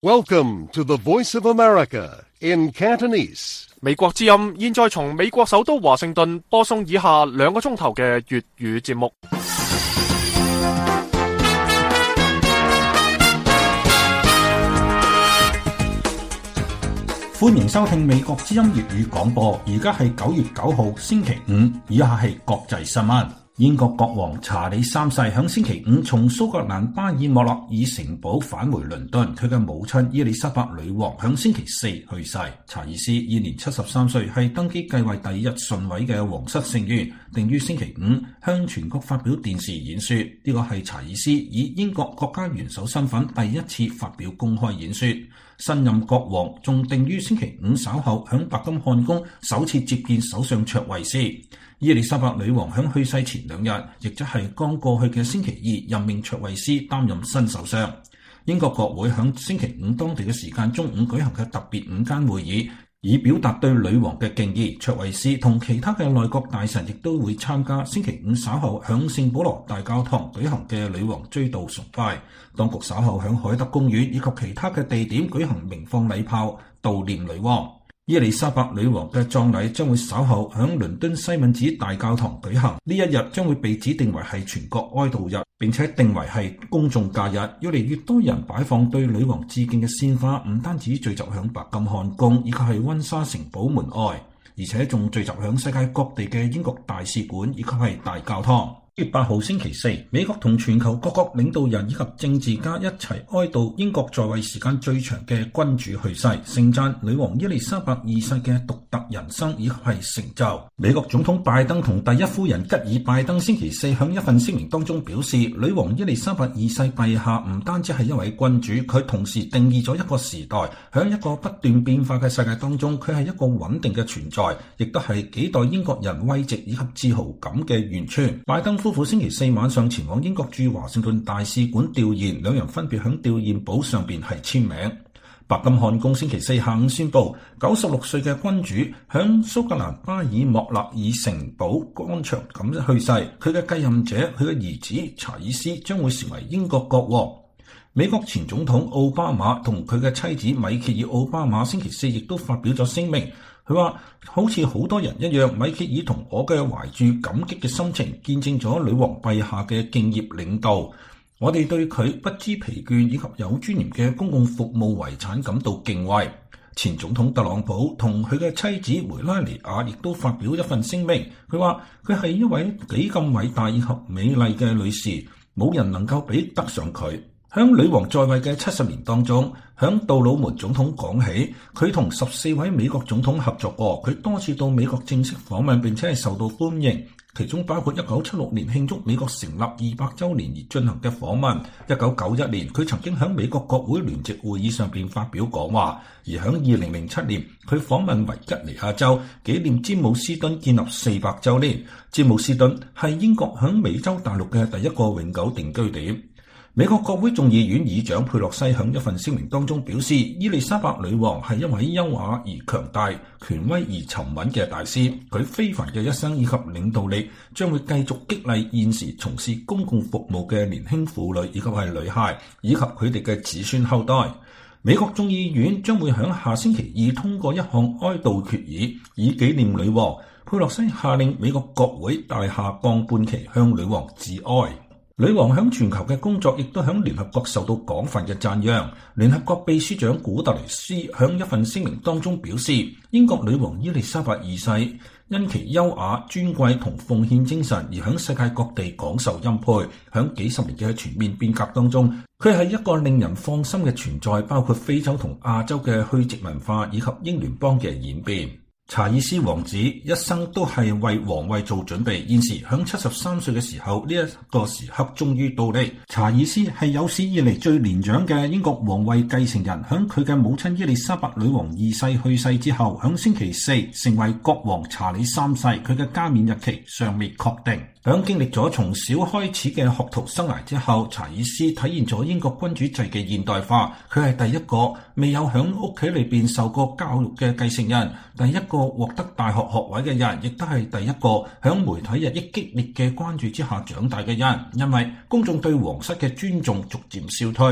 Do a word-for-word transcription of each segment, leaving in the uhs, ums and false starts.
Welcome to the Voice of America in Cantonese. 美國之音現在從美國首都華盛頓播送以下兩個鐘頭嘅粵語節目。 歡迎收聽美國之音粵語廣播，而家係九月九號星期五，以下係國際新聞。英國國王查理三世響星期五從蘇格蘭巴爾莫勒爾城堡返回倫敦，佢嘅母親伊麗莎白女王響星期四去世。查爾斯現年七十三歲，係登基繼位第一順位嘅皇室成員，定於星期五向全國發表電視演說。呢個係查爾斯以英國國家元首身份第一次發表公開演說。新任國王仲定於星期五稍後響白金漢宮首次接見首相卓慧思。伊麗莎白女王響去世前兩日，亦即係剛過去嘅星期二，任命卓慧思擔任新首相。英國國會響星期五當地嘅時間中午舉行嘅特別午間會議，以表達對女王嘅敬意。卓慧思同其他嘅內閣大臣亦都會參加星期五稍後響聖保羅大教堂舉行嘅女王追悼崇拜。當局稍後響海德公園以及其他嘅地點舉行鳴放禮炮悼念女王。伊麗莎白女王嘅葬禮將會稍後響倫敦西敏寺大教堂舉行，呢一日將會被指定為係全國哀悼日，並且定為係公眾假日。越嚟越多人擺放對女王致敬嘅鮮花，唔單止聚集響白金漢宮以及係溫莎城堡門外，而且仲聚集響世界各地嘅英國大使館以及係大教堂。月八號星期四，美國同全球各國領導人以及政治家一齊哀悼英國在位時間最長嘅君主去世，盛讚女王伊麗莎白二世嘅獨特人生以及係成就。美國總統拜登同第一夫人吉爾拜登星期四響一份聲明當中表示，女王伊麗莎白二世陛下唔單止係一位君主，佢同時定義咗一個時代，響一個不斷變化嘅世界當中，佢係一個穩定嘅存在，亦都係幾代英國人慰藉以及自豪感嘅源泉。拜登夫婦星期四晚上前往英國駐華盛頓大使館弔唁，兩人分別響弔唁簿上邊係簽名。白金漢宮星期四下午宣布，九十六歲嘅君主響蘇格蘭巴爾莫勒爾城堡安詳咁去世，佢嘅繼任者佢嘅兒子查爾斯將會成為英國國王。美國前總統奧巴馬同佢嘅妻子米歇爾奧巴馬星期四亦都發表咗聲明。佢話好似好多人一樣，米歇爾同我嘅懷住感激嘅心情，見證咗女王陛下嘅敬業領導。我哋對佢不知疲倦以及有尊嚴嘅公共服務遺產感到敬畏。前總統特朗普同佢嘅妻子梅拉尼亞亦都發表一份聲明。佢話佢係一位幾咁偉大以及美麗嘅女士，冇人能夠比得上佢。響女王在位嘅七十年當中，響杜魯門總統講起，佢同十四位美國總統合作過，佢多次到美國正式訪問，並且係受到歡迎，其中包括一九七六年慶祝美國成立二百週年而進行嘅訪問。一九九一年，佢曾經響美國國會聯席會議上邊發表講話，而響二零零七年，佢訪問維吉尼亞州，紀念詹姆斯敦建立四百週年。詹姆斯敦係英國響美洲大陸嘅第一個永久定居點。美國國會眾議院議長佩洛西響一份聲明當中表示，伊麗莎白女王係一位優雅而強大、權威而沉穩嘅大師，佢非凡嘅一生以及領導力將會繼續激勵現時從事公共服務嘅年輕婦女以及係女孩，以及佢哋嘅子孫後代。美國眾議院將會響下星期二通過一項哀悼決議，以紀念女王。佩洛西下令美國國會大廈降半旗向女王致哀。女王響全球嘅工作亦都響聯合國受到廣泛嘅讚揚。聯合國秘書長古特雷斯響一份聲明當中表示，英國女王伊麗莎白二世因其優雅、尊貴同奉獻精神而響世界各地廣受欽佩。響幾十年嘅全面變革當中，佢係一個令人放心嘅存在，包括非洲同亞洲嘅去殖文化以及英聯邦嘅演變。查爾斯王子一生都係為皇位做準備，現時響七十三歲嘅時候，呢一個時刻終於到嚟。查爾斯係有史以嚟最年長嘅英國皇位繼承人，響佢嘅母親伊麗莎白女王二世去世之後，響星期四成為國王查理三世，佢嘅加冕日期尚未確定。響經歷咗從小開始嘅學徒生涯之後，查爾斯體現咗英國君主制嘅現代化。佢係第一個未有響屋企裏邊受過教育嘅繼承人，第一個獲得大學學位嘅人，亦都係第一個響媒體日益激烈嘅關注之下長大嘅人。因為公眾對皇室嘅尊重逐漸消退。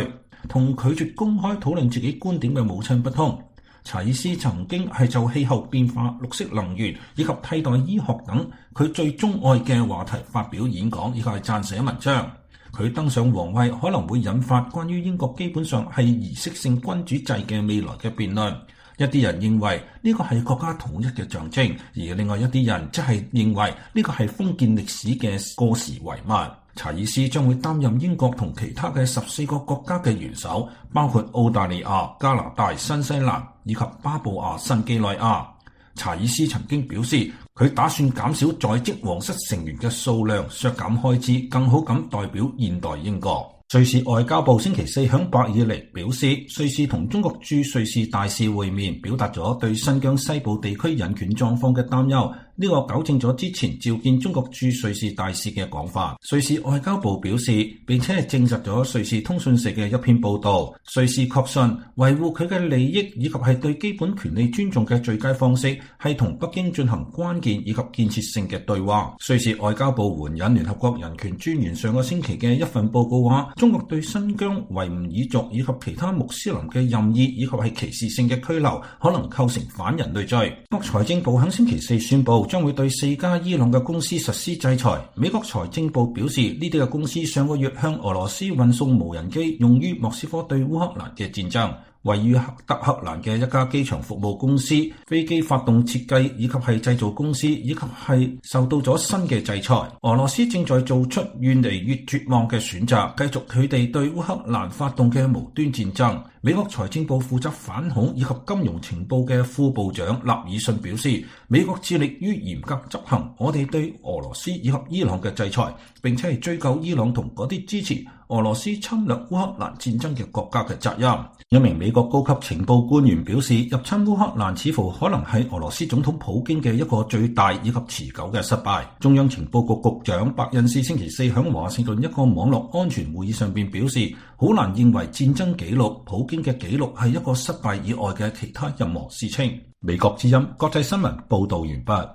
同拒絕公開討論自己觀點嘅母親不同。查爾斯曾經係就氣候變化、綠色能源以及替代醫學等佢最鍾愛嘅話題發表演講，以及係撰寫文章。佢登上皇位可能會引發關於英國基本上係儀式性君主制嘅未來嘅辯論。一啲人認為呢個係國家統一嘅象徵，而另外一啲人則係認為呢個係封建歷史嘅過時遺物。查爾斯將會擔任英國同其他嘅十四個國家嘅元首，包括澳大利亞、加拿大、新西蘭以及巴布亞新幾內亞。查爾斯曾經表示，佢打算減少在職皇室成員嘅數量，削減開支，更好咁代表現代英國。瑞士外交部星期四響伯爾尼表示，瑞士同中國駐瑞士大使會面，表達咗對新疆西部地區人權狀況嘅擔憂。呢個糾正咗之前召見中國駐瑞士大使嘅講法。瑞士外交部表示，並且係證實咗瑞士通訊社嘅一篇報道。瑞士確信維護佢嘅利益以及係對基本權利尊重嘅最佳方式係同北京進行關鍵以及建設性嘅對話。瑞士外交部援引聯合國人權專員上個星期嘅一份報告話，中國對新疆維吾爾族以及其他穆斯林嘅任意以及係歧視性嘅拘留，可能構成反人類罪。國財政部喺星期四宣布，將會對四家伊朗嘅公司實施制裁。美國財政部表示，呢啲嘅公司上個月向俄羅斯運送無人機，用於莫斯科對烏克蘭嘅戰爭。位於德黑蘭嘅一家機場服務公司、飛機發動設計以及係製造公司，以及係受到咗新嘅制裁。俄羅斯正在做出越嚟越絕望嘅選擇，繼續佢哋對烏克蘭發動嘅無端戰爭。美國財政部負責反恐以及金融情報嘅副部長納爾遜表示，美國致力於嚴格執行我哋對俄羅斯以及伊朗嘅制裁，並且係追究伊朗同嗰啲支持俄羅斯侵略烏克蘭戰爭嘅國家嘅責任。一名美國高級情報官員表示，入侵烏克蘭似乎可能係俄羅斯總統普京嘅一個最大以及持久嘅失敗。中央情報局局長伯恩斯星期四喺華盛頓一個網絡安全會議上邊表示，好難認為戰爭記錄、普京嘅記錄係一個失敗以外嘅其他任何事情。美國之音國際新聞報道完畢。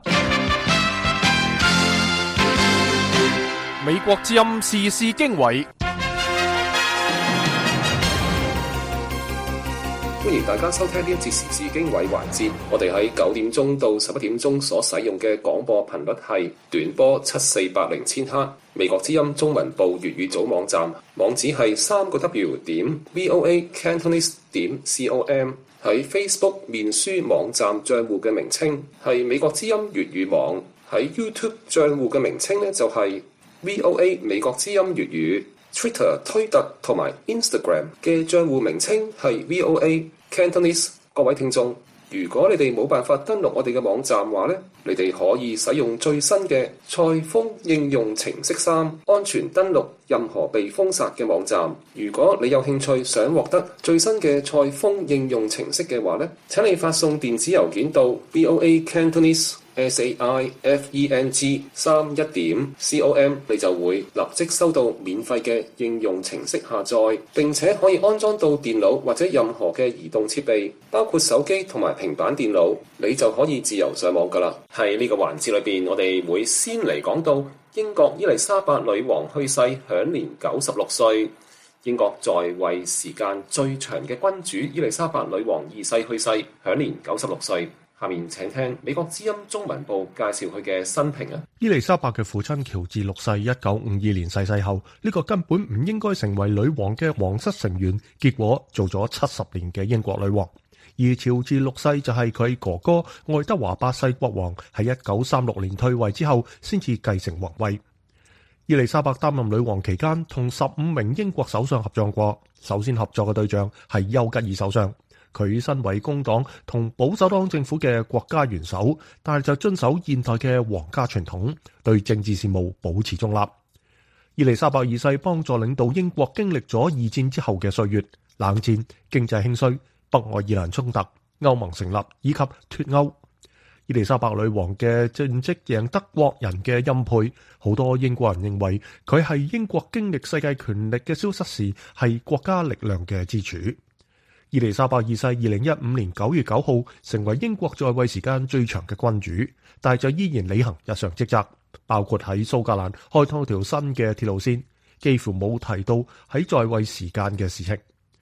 美國之音時事經緯。 歡迎大家收聽呢一節時事經緯環節。我哋喺九點鐘到十一點鐘所使用嘅廣播頻率係短波七四八零千赫。美國之音中文部粵語組網站網址係三個 W 點 V O A Cantonese 點 C O M。喺 Facebook 面書網站賬戶嘅名稱係美國之音粵語網。喺 YouTube 賬戶嘅名稱呢就係 V O A 美國之音粵語。Twitter 推特同埋 Instagram 嘅賬戶名稱係 V O A Cantonese。各位聽眾，如果你哋冇辦法登錄我哋嘅網站話呢，你哋可以使用最新嘅賽風應用程式三，安全登錄任何被封殺嘅網站。如果你有興趣想獲得最新嘅賽風應用程式嘅話呢，請你發送電子郵件到 V O A Cantonese S A I F E N G 三一點 C O M， 你就會立即收到免費嘅應用程式下載，並且可以安裝到電腦或者任何嘅移動設備，包括手機同埋平板電腦，你就可以自由上網噶啦。喺呢個環節裏邊，我哋會先嚟講到英國伊麗莎白女王去世，享年九十六歲。英國在位時間最長嘅君主伊麗莎白女王二世去世，享年九十六歲。下面請聽美國之音中文部介紹佢嘅生平啊。 伊麗莎白嘅父親喬治六世一九五二年逝世後，呢、這個根本唔應該成為女王嘅皇室成員，結果做咗七十年嘅英國女王。而喬治六世就係佢哥哥愛德華八世國王喺一九三六年退位之後先至繼承皇位。伊麗莎白擔任女王期間，同十五名英國首相合作過。首先合作嘅對象係丘吉爾首相。佢身為工黨同保守黨政府嘅國家元首，但係就遵守現代嘅皇家傳統，對政治事務保持中立。伊麗莎白二世幫助領導英國經歷咗二戰之後嘅歲月，冷戰、經濟興衰、北愛爾蘭衝突、歐盟成立以及脫歐。伊麗莎白女王嘅政績贏得國人嘅欽佩，好多英國人認為佢係英國經歷世界權力嘅消失時係國家力量嘅支柱。伊麗莎白二世二零一五年九月九號成為英國在位時間最長嘅君主，但係就依然履行日常職責，包括喺蘇格蘭開通條新嘅鐵路線，幾乎冇提到喺在，在位時間嘅事情。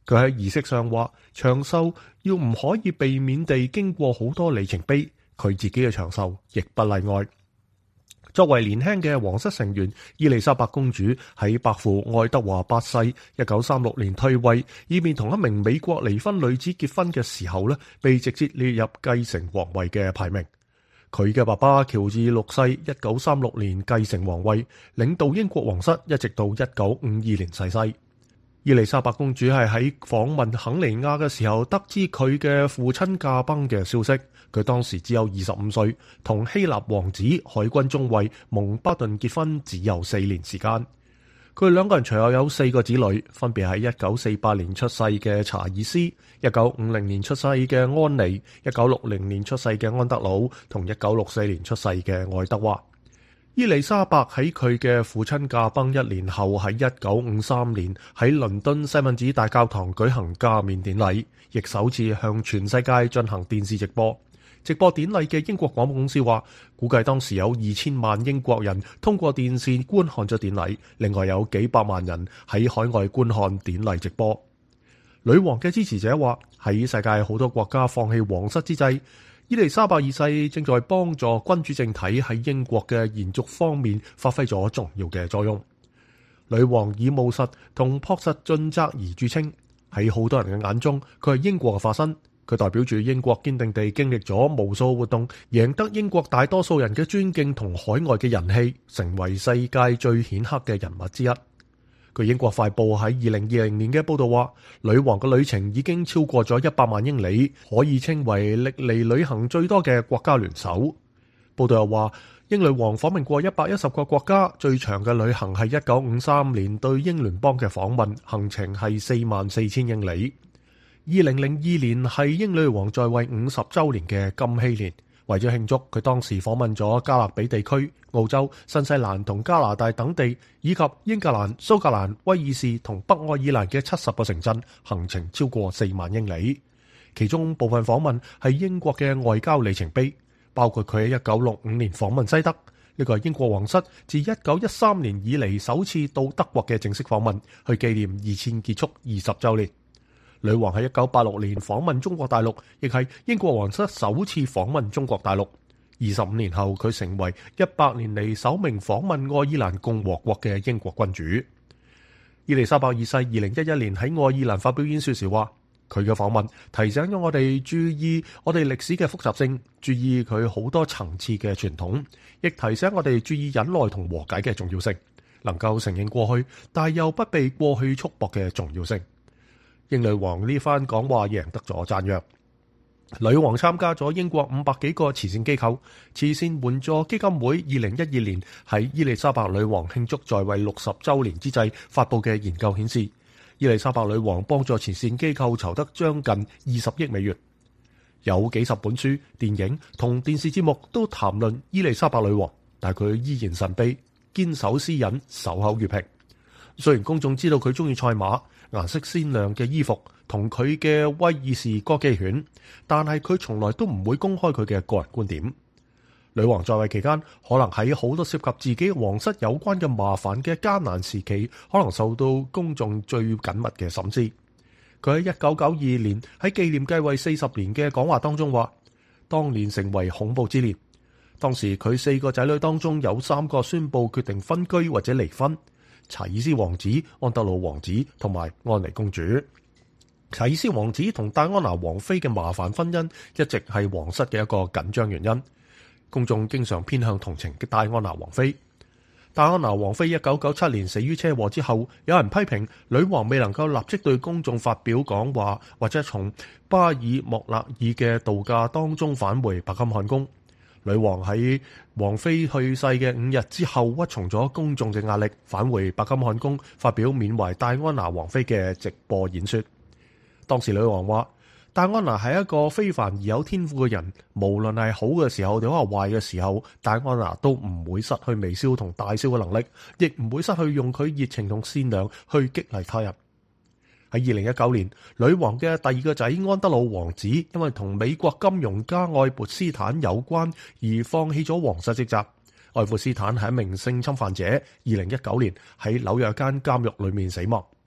佢喺儀式上話，長壽要唔可以避免地經過好多里程碑，佢自己嘅長壽亦不例外。作為年輕嘅皇室成員，伊麗莎白公主喺伯父愛德華八世一九三六年退位，以便同一名美國離婚女子結婚嘅時候呢，被直接列入繼承皇位嘅排名。佢嘅爸爸喬治六世一九三六年繼承皇位，領導英國皇室一直到一九五二年逝世。伊麗莎白公主係喺訪問肯尼亞嘅時候得知佢嘅父親駕崩嘅消息。佢當時只有二十五歲，同希臘王子海軍中尉蒙巴頓結婚只有四年時間。佢哋兩個人隨後有四個子女，分別係一九四八年出世嘅查爾斯、一九五零年出世嘅安妮、一九六零年出世嘅安德魯同一九六四年出世嘅愛德華。伊麗莎白喺佢嘅父親駕崩一年後，喺一九五三年喺倫敦西敏寺大教堂舉行加冕典禮，亦首次向全世界進行電視直播。直播典禮嘅英國廣播公司話，估計當時有二千萬英國人通過電視觀看咗典禮，另外有幾百萬人喺海外觀看典禮直播。女王嘅支持者話，喺世界好多國家放棄皇室之際，伊麗莎白二世正在幫助君主政體喺英國嘅延續方面發揮咗重要嘅作用。女王以務實同樸實盡責而著稱，喺好多人嘅眼中，佢係英國嘅化身。佢代表住英國堅定地經歷咗無數活動，贏得英國大多數人嘅尊敬同海外嘅人氣，成為世界最顯赫嘅人物之一。據英國快報喺二零二零年嘅報道話，女王嘅旅程已經超過咗一百萬英里，可以稱為歷嚟旅行最多嘅國家元首。報道又話，英女王訪問過一百一十個國家，最長嘅旅行係一九五三年對英聯邦嘅訪問，行程係四萬四千英里。二零零二年係英女王在位五十週年嘅金禧年，為咗慶祝，佢當時訪問咗加勒比地區、澳洲、新西蘭同加拿大等地，以及英格蘭、蘇格蘭、威爾士同北愛爾蘭嘅七十個城鎮，行程超過四萬英里。其中部分訪問係英國嘅外交里程碑，包括佢喺一九六五年訪問西德，呢個係英國皇室自一九一三年以嚟首次到德國嘅正式訪問，去紀念二戰結束二十週年。女王喺一九八六年訪問中國大陸，亦係英國皇室首次訪問中國大陸。二十五年後，佢成為一百年嚟首名訪問愛爾蘭共和國嘅英國君主。伊麗莎白二世二零一一年喺愛爾蘭發表演說時話，佢嘅訪問提醒咗我哋注意我哋歷史嘅複雜性，注意佢好多層次嘅傳統，亦提醒我哋注意忍耐同和解嘅重要性，能夠承認過去，但又不被過去束縛嘅重要性。英女王呢番講話贏得咗讚揚。女王參加咗英國五百幾個慈善機構，慈善援助基金會二零一二年喺伊麗莎白女王慶祝在位六十週年之際發布嘅研究顯示，伊麗莎白女王幫助慈善機構籌得將近二十億美元。有幾十本書、電影同電視節目都談論伊麗莎白女王，但佢依然神秘，堅守私隱，守口如瓶。雖然公眾知道佢中意賽馬、顏色鮮亮嘅衣服同佢嘅威爾士哥基犬，但係佢從來都唔會公開佢嘅個人觀點。女王在位期間，可能喺好多涉及自己皇室有關嘅麻煩嘅艱難時期，可能受到公眾最緊密嘅審視。佢喺一九九二年喺紀念繼位四十年嘅講話當中話，當年成為恐怖之年。當時佢四個仔女當中有三個宣布決定分居或者離婚。查爾斯王子、安德魯王子同埋安妮公主。查爾斯王子同戴安娜王妃嘅麻煩婚姻一直係皇室嘅一個緊張原因，公眾經常偏向同情嘅戴安娜王妃。戴安娜王妃一九九七年死於車禍之後，有人批評女王未能夠立即對公眾發表講話，或者從巴爾莫勒爾嘅度假當中返回白金漢宮。女王喺王妃去世嘅五日之後，屈從咗公眾嘅壓力，返回白金漢宮發表緬懷戴安娜王妃嘅直播演說。當時女王話，戴安娜係一個非凡而有天賦嘅人，無論係好嘅時候定係壞嘅時候，戴安娜都唔會失去微笑同大笑嘅能力，亦唔會失去用佢熱情同善良去激勵他人。喺二零一九年，女王嘅第二個仔安德魯王子因為同美國金融家愛潑斯坦有關而放棄咗皇室職責。愛潑斯坦係一名性侵犯者，二零一九年喺紐約間監獄裏面死亡。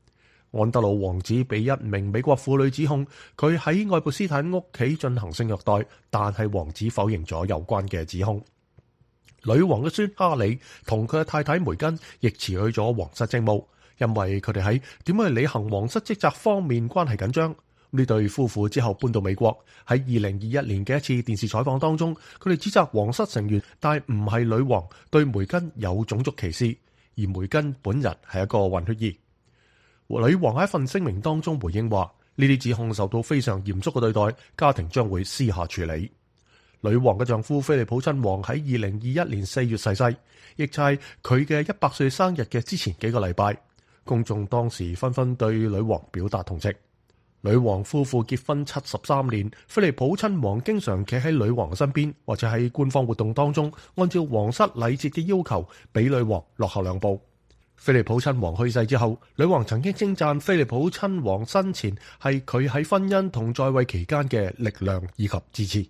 安德魯王子被一名美國婦女指控佢喺愛潑斯坦屋企進行性虐待，但係王子否認咗有關嘅指控。女王嘅孫哈里同佢嘅太太梅根亦辭去咗皇室職務，因為佢哋喺點樣去履行皇室職責方面關係緊張。呢對夫婦之後搬到美國，喺二零二一年嘅一次電視採訪當中，佢哋指責皇室成員，但唔係女王對梅根有種族歧視，而梅根本人係一個混血兒。女王喺一份聲明當中回應話，呢啲指控受到非常嚴肅嘅對待，家庭將會私下處理。女王嘅丈夫菲利普親王喺二零二一年四月逝世，亦就係佢嘅一百歲生日嘅之前幾個禮拜。公眾當時紛紛對女王表達同情。女王夫婦結婚七十三年，菲利普親王經常企喺女王身邊，或者喺官方活動當中，按照皇室禮節嘅要求，比女王落後兩步。菲利普親王去世之後，女王曾經稱讚菲利普親王生前係佢喺婚姻同在位期間嘅力量以及支持。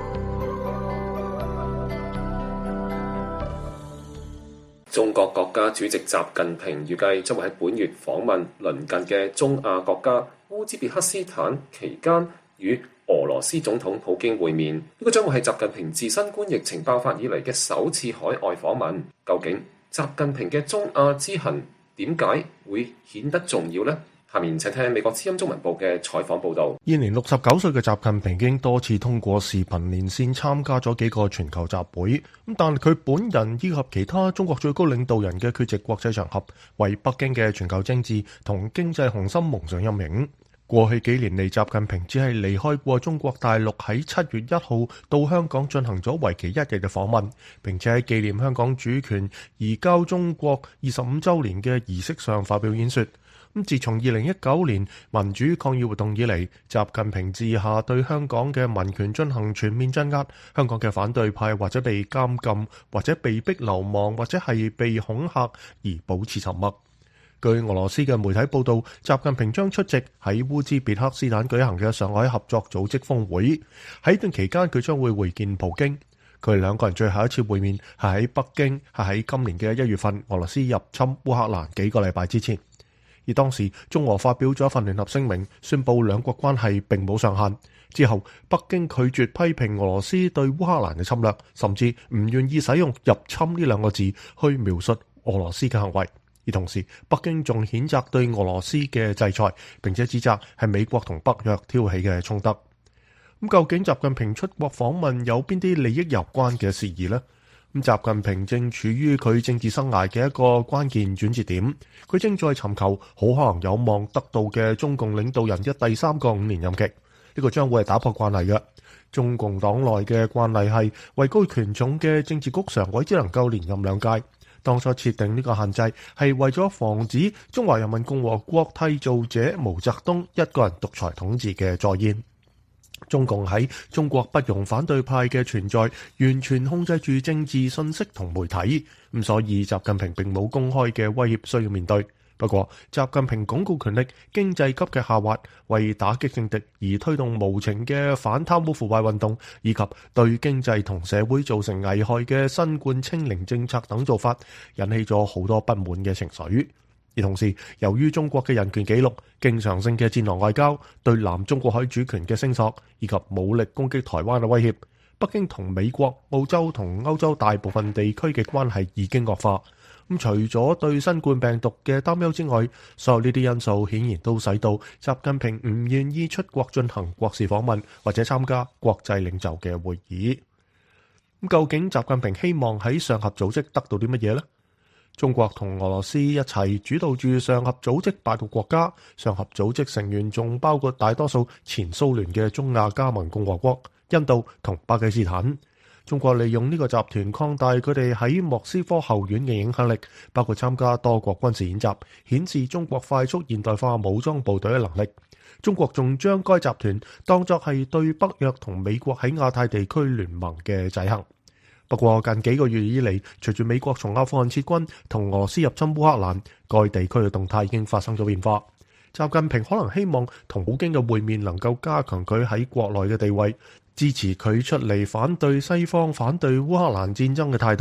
中國國家主席習近平預計將會喺本月訪問鄰近嘅中亞國家烏茲別克斯坦，期間與俄羅斯總統普京會面。呢個將會係習近平自新冠疫情爆發以嚟嘅首次海外訪問。究竟習近平嘅中亞之行點解會顯得重要呢？下面請聽美國之音中文部嘅採訪報導。 現年六十九歲嘅習近平已經多次通過視頻連線參加咗幾個全球集會，咁但佢本人以及其他中國最高領導人嘅缺席國際場合，為北京嘅全球政治同經濟雄心蒙上陰影。過去幾年嚟，習近平只係離開過中國大陸，喺七月一號到香港進行咗為期一日嘅訪問，並且喺紀念香港主權移交中國二十五週年嘅儀式上發表演說。咁自從二零一九年民主抗議活動以嚟，習近平治下對香港嘅民權進行全面鎮壓，香港嘅反對派或者被監禁，或者被逼流亡，或者係被恐嚇而保持沉默。據俄羅斯嘅媒體報道，習近平將出席喺烏茲別克斯坦舉行嘅上海合作組織峰會，喺段期間佢將會會見普京。佢哋兩個人最後一次會面係喺北京，係喺今年嘅一月份俄羅斯入侵烏克蘭幾個禮拜之前。而當時中俄發表咗一份聯合聲明，宣布兩國關係並冇上限。之後北京拒絕批評俄羅斯對烏克蘭嘅侵略，甚至唔願意使用入侵呢兩個字去描述俄羅斯嘅行為。而同時北京仲譴責對俄羅斯嘅制裁，並且指責係美國同北約挑起嘅衝突。咁究竟習近平出國訪問有邊啲利益攸關嘅事宜呢？咁習近平正處於佢政治生涯嘅一個關鍵轉折點，佢正在尋求好可能有望得到嘅中共領導人嘅第三個五年任期。呢、這個將會係打破慣例嘅。中共黨內嘅慣例係位高權重嘅政治局常委只能夠連任兩屆。當初設定呢個限制係為咗防止中華人民共和國締造者毛澤東一個人獨裁統治嘅再現。中共喺中國不容反對派嘅存在，完全控制住政治信息同媒體，咁所以習近平並冇公開嘅威脅需要面對。不過習近平鞏固權力、經濟急劇下滑，為打擊政敵而推動無情嘅反貪污腐敗運動，以及對經濟同社會造成危害嘅新冠清零政策等做法，引起咗好多不滿嘅情緒。而同時，由於中國嘅人權紀錄、經常性嘅戰狼外交、對南中國海主權嘅聲索，以及武力攻擊台灣嘅威脅，北京同美國、澳洲同歐洲大部分地區嘅關係已經惡化。咁除咗對新冠病毒嘅擔憂之外，所有呢啲因素顯然都使到習近平唔願意出國進行國事訪問，或者參加國際領袖嘅會議。咁究竟習近平希望喺上合組織得到啲乜嘢呢？中國同俄羅斯一齊主導住上合組織八個國家，上合組織成員仲包括大多數前蘇聯嘅中亞加盟共和國、印度同巴基斯坦。中國利用呢個集團擴大佢哋喺莫斯科後院嘅影響力，包括參加多國軍事演習，顯示中國快速現代化武裝部隊嘅能力。中國仲將該集團當作係對北約同美國喺亞太地區聯盟嘅制衡。不過近幾個月以嚟，隨住美國從阿富汗撤軍同俄羅斯入侵烏克蘭，該地區嘅動態已經發生咗變化。習近平可能希望同普京嘅會面能夠加強佢喺國內嘅地位，支持佢出嚟反對西方反對烏克蘭戰爭嘅態度。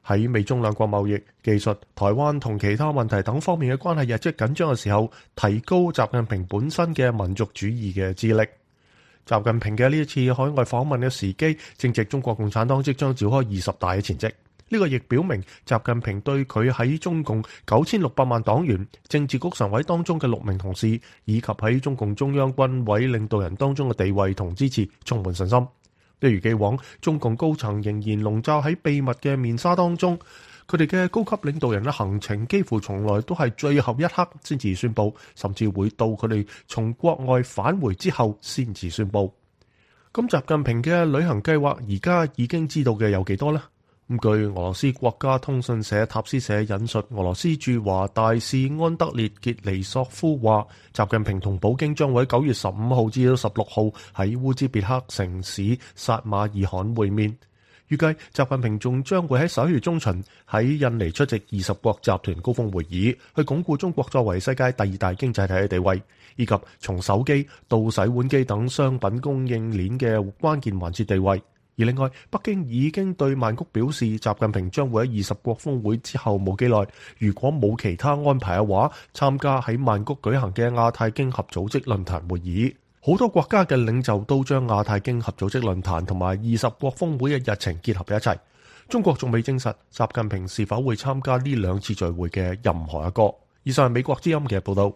喺美中兩國貿易、技術、台灣同其他問題等方面嘅關係日益緊張嘅時候，提高習近平本身嘅民族主義嘅智力。習近平嘅呢一次海外訪問嘅時機，正值中國共產黨即將召開二十大嘅前夕。呢個亦表明習近平對佢喺中共九千六百萬黨員、政治局常委當中嘅六名同事，以及喺中共中央軍委領導人當中嘅地位同支持充滿信心。一如既往，中共高層仍然籠罩喺秘密嘅面紗當中，佢哋嘅高級領導人嘅行程幾乎從來都係最後一刻先至宣佈，甚至會到佢哋從國外返回之後先至宣佈。咁習近平嘅旅行計劃而家已經知道嘅有幾多呢？咁據俄羅斯國家通訊社塔斯社引述俄羅斯駐華大使安德烈傑尼索夫話，習近平同普京將會喺九月十五號至到十六號喺烏茲別克城市薩馬爾罕會面。預計習近平仲將會喺十一月中旬喺印尼出席二十國集團高峰會議，去鞏固中國作為世界第二大經濟體嘅地位，以及從手機到洗碗機等商品供應鏈嘅關鍵環節地位。而另外，北京已經對曼谷表示，習近平將會喺二十國峰會之後冇幾耐，如果冇其他安排嘅話，參加喺曼谷舉行嘅亞太經合組織論壇會議。好多國家嘅領袖都將亞太經合組織論壇同埋二十國峰會嘅日程結合喺一齊。中國仲未證實習近平是否會參加呢兩次聚會嘅任何一個。以上係美國之音嘅報道。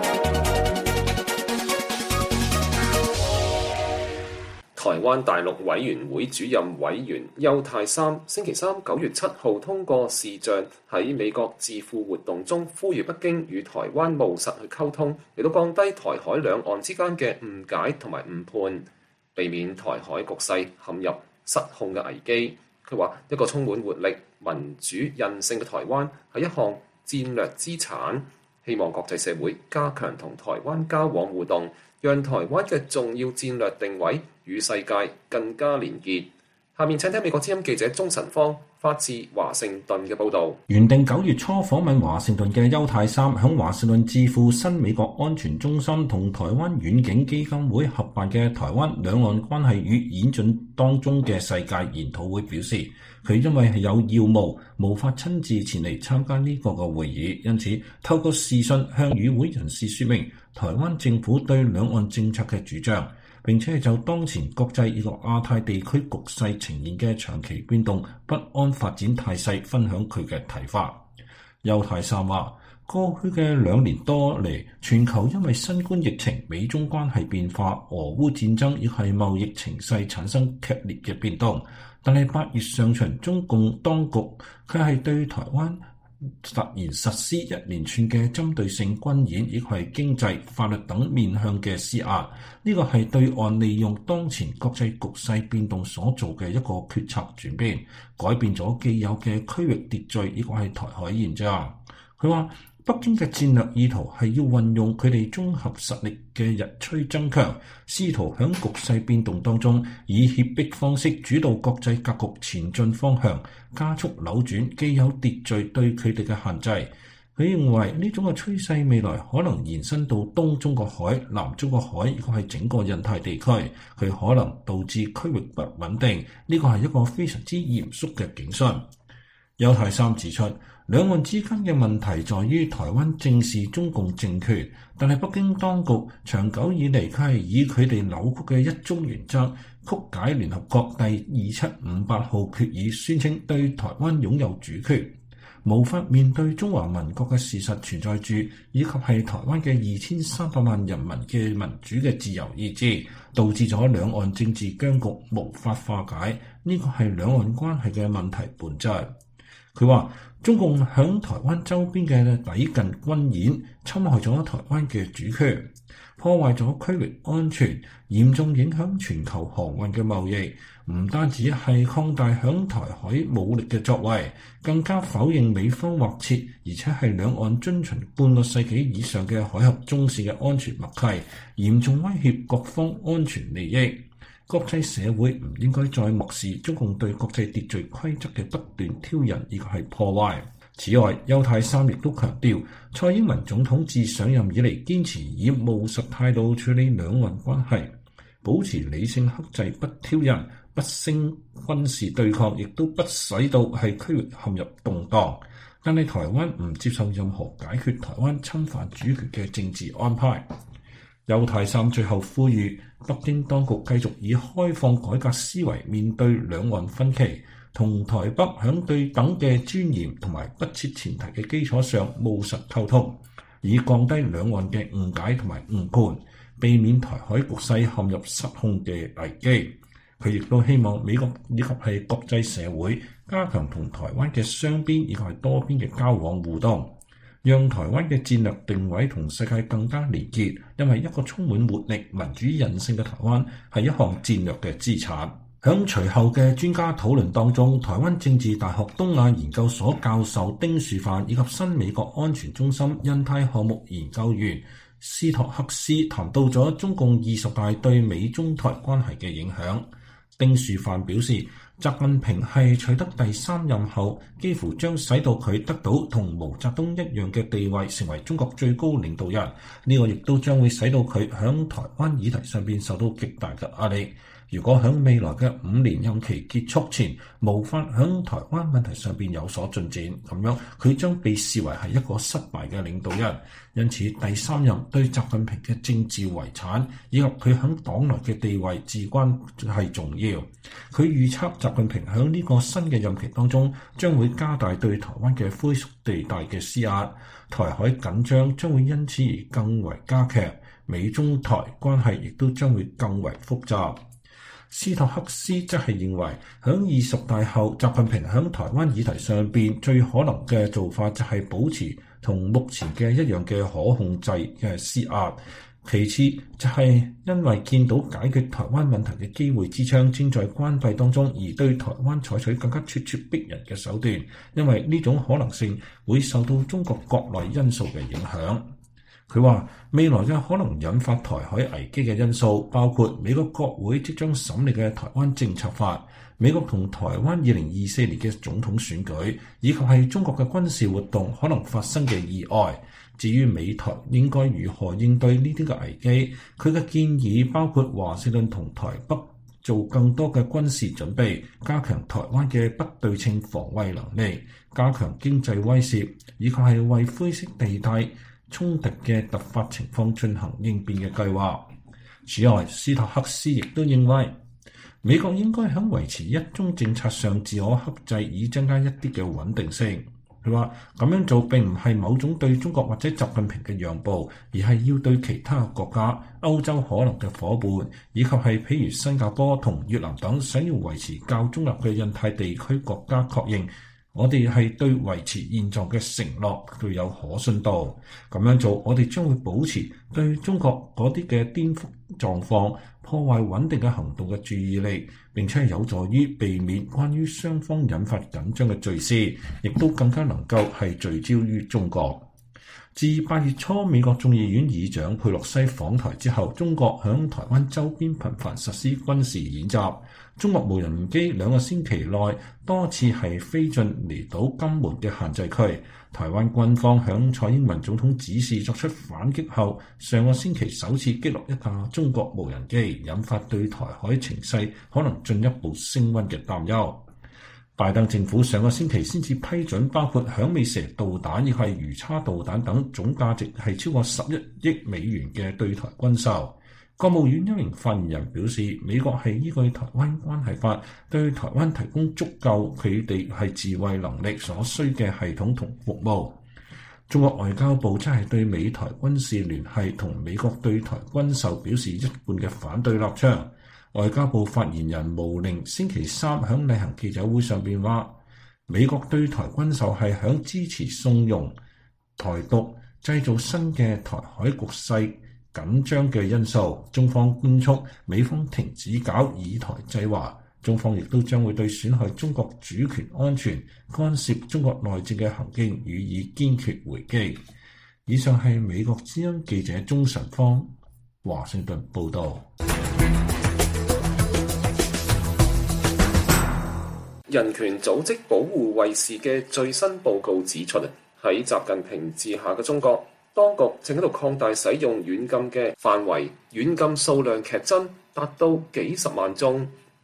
台灣大陸委員會主任委員邱太三星期三九月七號通過視像喺美國智庫活動中呼籲北京與台灣務實去溝通，嚟到降低台海兩岸之間嘅誤解同埋誤判，避免台海局勢陷入失控嘅危機。佢話一個充滿活力、民主、韌性嘅台灣係一項戰略資產，希望國際社會加強同台灣交往互動，讓台灣嘅重要戰略定位與世界更加連結。下面請聽美國之音記者鍾晨芳發自華盛頓嘅報導。 原定九月初訪問華盛頓嘅邱太三，響華盛頓智庫新美國安全中心同台灣遠景基金會合辦嘅台灣兩岸關係與演進當中嘅世界研討會表示，佢因為係有要務，無法親自前嚟參加呢個嘅會議，因此透過視訊向與會人士說明台灣政府對兩岸政策嘅主張，並且就當前國際以及亞太地區局勢呈現嘅長期變動不安發展態勢分享佢嘅睇法。邱太三話，過去嘅兩年多嚟，全球因為新冠疫情、美中關係變化、俄烏戰爭亦係貿易情勢產生劇烈嘅變動，但係八月上旬中共當局佢係對台灣突然實施一連串嘅針對性軍演，亦係經濟、法律等面向嘅施壓。呢個係對岸利用當前國際局勢變動所做嘅一個決策轉變，改變咗既有嘅區域秩序，亦係台海現狀。佢話北京嘅戰略意圖係要運用佢哋綜合實力嘅日趨增強，試圖響局勢變動當中以脅迫方式主導國際格局前進方向，加速扭轉既有秩序對佢哋嘅限制。佢認為呢種嘅趨勢未來可能延伸到東中國海、南中國海，亦或係整個印太地區，佢可能導致區域不穩定。呢個係一個非常之嚴肅嘅警訊。邱太三指出，兩岸之間嘅問題在於台灣正視中共政權，但係北京當局長久以嚟佢係以佢哋扭曲嘅一中原則曲解聯合國第二七五八號決議，宣稱對台灣擁有主權，無法面對中華民國嘅事實存在住，以及係台灣嘅二千三百萬人民嘅民主嘅自由意志，導致咗兩岸政治僵局無法化解。呢個係兩岸關係嘅問題本質。佢話中共響台灣周邊嘅抵近軍演，侵害咗台灣嘅主權，破壞咗區域安全，嚴重影響全球航運嘅貿易。唔單止係擴大響台海武力嘅作為，更加否認美方劃設，而且係兩岸遵循半個世紀以上嘅海峽中線嘅安全默契，嚴重威脅各方安全利益。國際社會唔應該再漠視中共對國際秩序規則嘅不斷挑釁，以及係破壞。此外，邱太三亦都強調，蔡英文總統自上任以嚟堅持以務實態度處理兩岸關係，保持理性克制不挑釁， 不升軍事對抗，亦都不使到係區域陷入動盪。但係台灣唔接受任何解決台灣侵犯主權嘅政治安排。邱太三最後呼籲北京當局繼續以開放改革思維面對兩岸分歧，同台北響對等嘅尊嚴同埋不設前提嘅基礎上務實溝通，以降低兩岸嘅誤解同埋誤判，避免台海局勢陷入失控嘅危機。佢亦都希望美國以及係國際社會加強同台灣嘅雙邊以及係多邊嘅交往互動，讓台灣嘅戰略定位同世界更加連結，因為一個充滿活力、民主韌性嘅台灣係一項戰略嘅資產。響隨後嘅專家討論當中，台灣政治大學東亞研究所教授丁樹範以及新美國安全中心印太項目研究員斯托克斯談到咗中共二十大對美中台關係嘅影響。丁樹範表示，習近平係取得第三任後，幾乎將使到佢得到同毛澤東一樣嘅地位，成為中國最高領導人。呢個亦都將會使到佢響台灣議題上邊受到極大嘅壓力。如果響未來嘅五年任期結束前無法響台灣問題上邊有所進展，咁樣佢將被視為係一個失敗嘅領導人。因此第三任對習近平嘅政治遺產以及佢響黨內嘅地位至關係重要。佢預測習近平響呢個新嘅任期當中將會加大對台灣嘅灰色地帶嘅施壓，台海緊張將會因此而更為加劇，美中台關係亦都將會更為複雜。斯托克斯則係認為，響二十大後，習近平響台灣議題上邊最可能嘅做法就係保持同目前嘅一樣嘅可控制嘅施壓。其次就係因為見到解決台灣問題嘅機會之窗正在關閉當中，而對台灣採取更加咄咄逼人嘅手段，因為呢種可能性會受到中國國內因素嘅影響。佢話未來嘅可能引發台海危機嘅因素包括美國國會即將審理嘅台灣政策法、美國同台灣二零二四年嘅總統選舉，以及係中國嘅軍事活動可能發生嘅意外。至於美台應該如何應對呢啲嘅危機，佢嘅建議包括華盛頓同台北做更多嘅軍事準備，加強台灣嘅不對稱防衛能力，加強經濟威懾，以及係為灰色地帶衝突嘅突發情況進行應變嘅計劃。此外，斯托克斯亦都認為，美國應該喺維持一中政策上自我克制，以增加一啲嘅穩定性。佢話咁樣做並唔係某種對中國或者習近平嘅讓步，而係要對其他國家、歐洲可能嘅夥伴，以及係譬如新加坡同越南等想要維持較中立嘅印太地區國家確認，我哋係對維持現狀嘅承諾具有可信度。咁樣做，我哋將會保持對中國嗰啲嘅顛覆狀況、破壞穩定嘅行動嘅注意力，並且係有助於避免關於雙方引發緊張嘅敘事，亦都更加能夠係聚焦於中國。自八月初美國眾議院議長佩洛西訪台之後，中國響台灣周邊頻繁實施軍事演習。中國無人機兩個星期內多次係飛進離島金門嘅限制區。台灣軍方響蔡英文總統指示作出反擊後，上個星期首次擊落一架中國無人機，引發對台海情勢可能進一步升溫嘅擔憂。拜登政府上個星期先至批准包括響尾蛇導彈亦係魚叉導彈等總價值係超過十一億美元嘅對台軍售。國務院一名發言人表示，美國係依據台灣關係法對台灣提供足夠佢哋係自衛能力所需嘅系統同服務。中國外交部則係對美台軍事聯繫同美國對台軍售表示一貫嘅反對立場。外交部發言人毛寧星期三響例行記者會上邊話，美國對台軍售係響支持縱容台獨，製造新嘅台海局勢緊張嘅因素。中方敦促美方停止搞以台制華，中方亦都將會對損害中國主權安全、干涉中國內政嘅行徑予以堅決回擊。以上係美國之音記者鍾晨芳華盛頓報道。 人權組織保護衛士嘅最新報告指出，喺習近平治下嘅中國，當局正喺度擴大使用軟禁嘅範圍，軟禁數量劇增，達到幾十萬宗。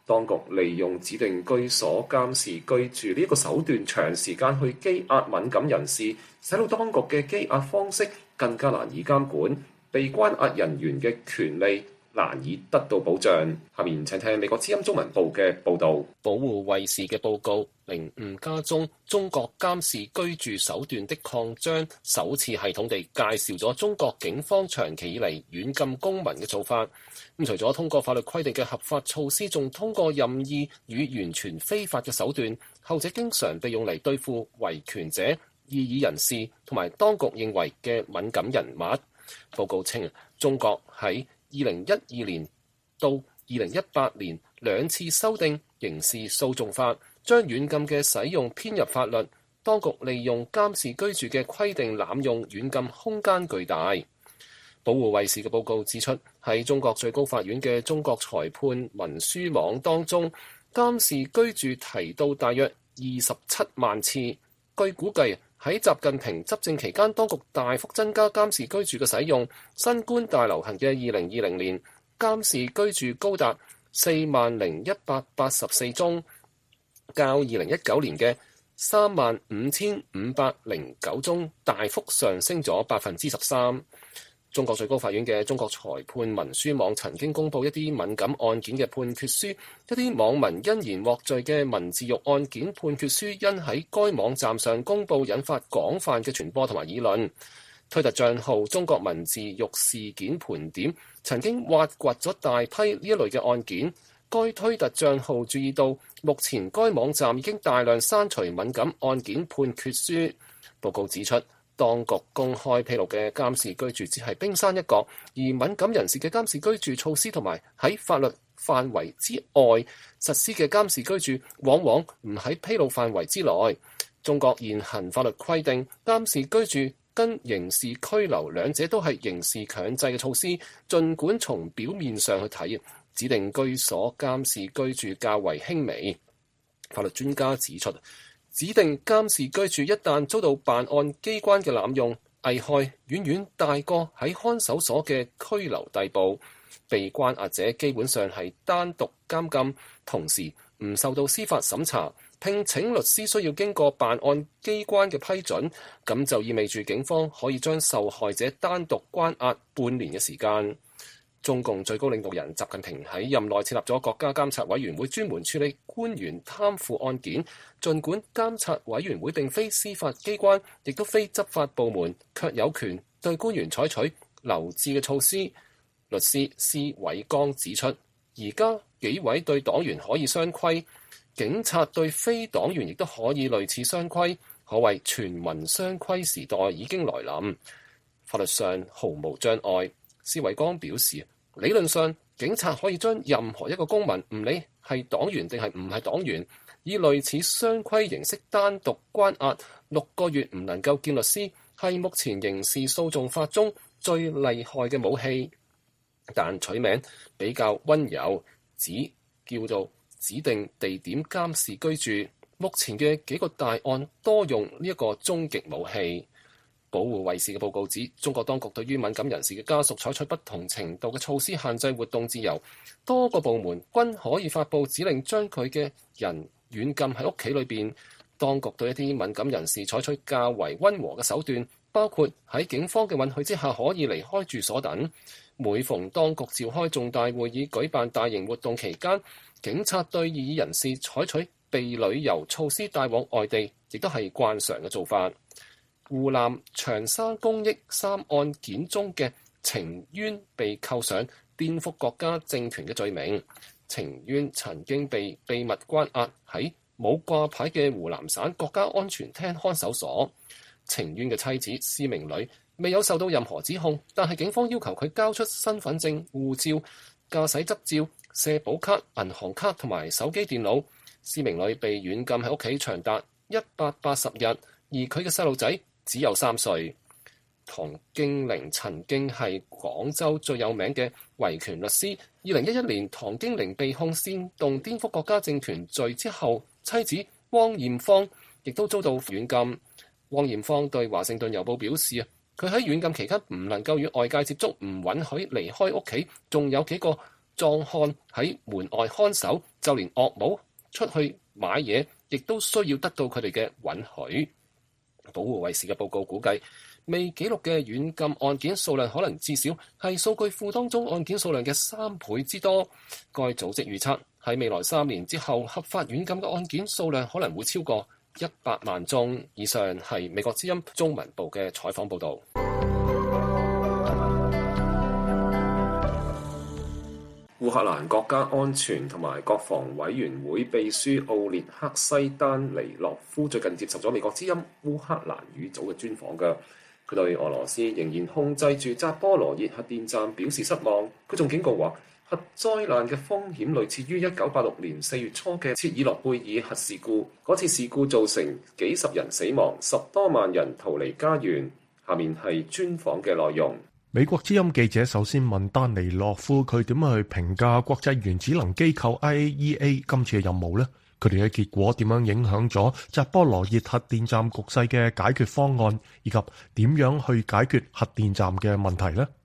當局利用指定居所監視居住呢一個手段，長時間去羈押敏感人士，使到當局嘅羈押方式更加難以監管，被關押人員嘅權利難以得到保障。下面請聽美國之音中文部嘅報導。 保護衛士嘅報告凌誤家中中國監視居住手段的擴張，首次系統地介紹咗中國警方長期以嚟軟禁公民嘅做法。咁除咗通過法律規定嘅合法措施，仲通過任意與完全非法嘅手段，後者經常被用嚟對付維權者、異議人士同埋當局認為嘅敏感人物。報告稱，中國喺二零一二年到二零一八年兩次修訂刑事訴訟法，將軟禁嘅使用編入法律。當局利用監視居住嘅規定濫用軟禁，空間巨大。保護衛士嘅報告指出，喺中國最高法院嘅中國裁判文書網當中，監視居住提到大約二十七萬次。據估計，喺習近平執政期間，當局大幅增加監視居住嘅使用。新冠大流行嘅二零二零年，監視居住高達四萬零一百八十四宗，較二零一九年嘅三萬五千五百零九宗大幅上升咗百分之十三。中國最高法院嘅中國裁判文書網曾經公布一啲敏感案件嘅判決書，一啲網民因言獲罪嘅文字獄案件判決書因喺該網站上公布，引發廣泛嘅傳播同埋議論。推特帳號中國文字獄事件盤點曾經挖掘咗大批呢一類嘅案件。該推特帳號注意到，目前該網站已經大量刪除敏感案件判決書。報告指出，當局公開披露嘅監視居住只係冰山一角，而敏感人士嘅監視居住措施同埋喺法律範圍之外實施嘅監視居住，往往唔喺披露範圍之內。中國現行法律規定，監視居住跟刑事拘留兩者都係刑事強制嘅措施，儘管從表面上去睇，指定居所監視居住較為輕微。法律專家指出，指定監視居住一旦遭到辦案機關嘅濫用，危害遠遠大過喺看守所嘅拘留逮捕。被關押者基本上係單獨監禁，同時唔受到司法審查。聘請律師需要經過辦案機關嘅批准，咁就意味住警方可以將受害者單獨關押半年嘅時間。中共最高領導人習近平喺任內設立咗國家監察委員會，專門處理官員貪腐案件。儘管監察委員會並非司法機關，亦都非執法部門，卻有權對官員採取留置嘅措施。律師施偉剛指出，而家紀委對黨員可以雙規，警察對非黨員亦都可以類似雙規，可謂全民雙規時代已經來臨，法律上毫無障礙。施偉剛表示，理論上，警察可以將任何一個公民，唔理係黨員定係唔係黨員，以類似雙規形式單獨關押六個月，唔能夠見律師，係目前刑事訴訟法中最厲害嘅武器。但取名比較溫柔，只叫做指定地點監視居住。目前嘅幾個大案多用呢一個終極武器。保護衛士嘅報告指，中國當局對於敏感人士嘅家屬採取不同程度嘅措施，限制活動自由。多個部門均可以發布指令，將佢嘅人軟禁喺屋企裏邊。當局對一啲敏感人士採取較為溫和嘅手段，包括喺警方嘅允許之下可以離開住所等。每逢當局召開重大會議、舉辦大型活動期間，警察對異議人士採取被旅遊措施帶往外地，亦都係慣常嘅做法。湖南長沙公益三案件中嘅程淵被扣上顛覆國家政權嘅罪名。程淵曾經被秘密關押喺冇掛牌嘅湖南省國家安全廳看守所。程淵嘅妻子施明女未有受到任何指控，但係警方要求佢交出身份證、護照、駕駛執照、社保卡、銀行卡同埋手機電腦。施明女被軟禁喺屋企長達一百八十日，而佢嘅細路仔只有三歲。唐經玲曾經係廣州最有名嘅維權律師。二零一一年，唐經玲被控煽動顛覆國家政權罪之後，妻子汪艷芳亦都遭到軟禁。汪艷芳對華盛頓郵報表示，佢喺軟禁期間唔能夠與外界接觸，唔允許離開屋企，仲有幾個壯漢喺門外看守， 就連岳母出去買嘢，亦都需要得到佢哋嘅允許。保護衛士嘅報告估計，未記錄嘅軟禁案件數量可能至少係數據庫當中案件數量嘅三倍之多。該組織預測喺未來三年之後，合法軟禁嘅案件數量可能會超過一百萬宗以上。係美國之音中文部嘅採訪報導。 烏克蘭國家安全同埋國防委員會秘書奧列克西丹尼洛夫最近接受咗美國之音烏克蘭語組嘅專訪嘅，佢對俄羅斯仍然控制住扎波羅熱核電站表示失望。佢仲警告話，核災難嘅風險類似於一九八六年四月初嘅切爾諾貝爾核事故，嗰次事故造成幾十人死亡，十多萬人逃離家園。下面係專訪嘅內容。 美國之音記者首先問丹尼洛夫佢點樣去評價國際原子能機構 I A E A 今次嘅任務呢？佢哋嘅結果點樣影響咗扎波羅熱核電站局勢嘅解決方案，以及點樣去解決核電站嘅問題呢？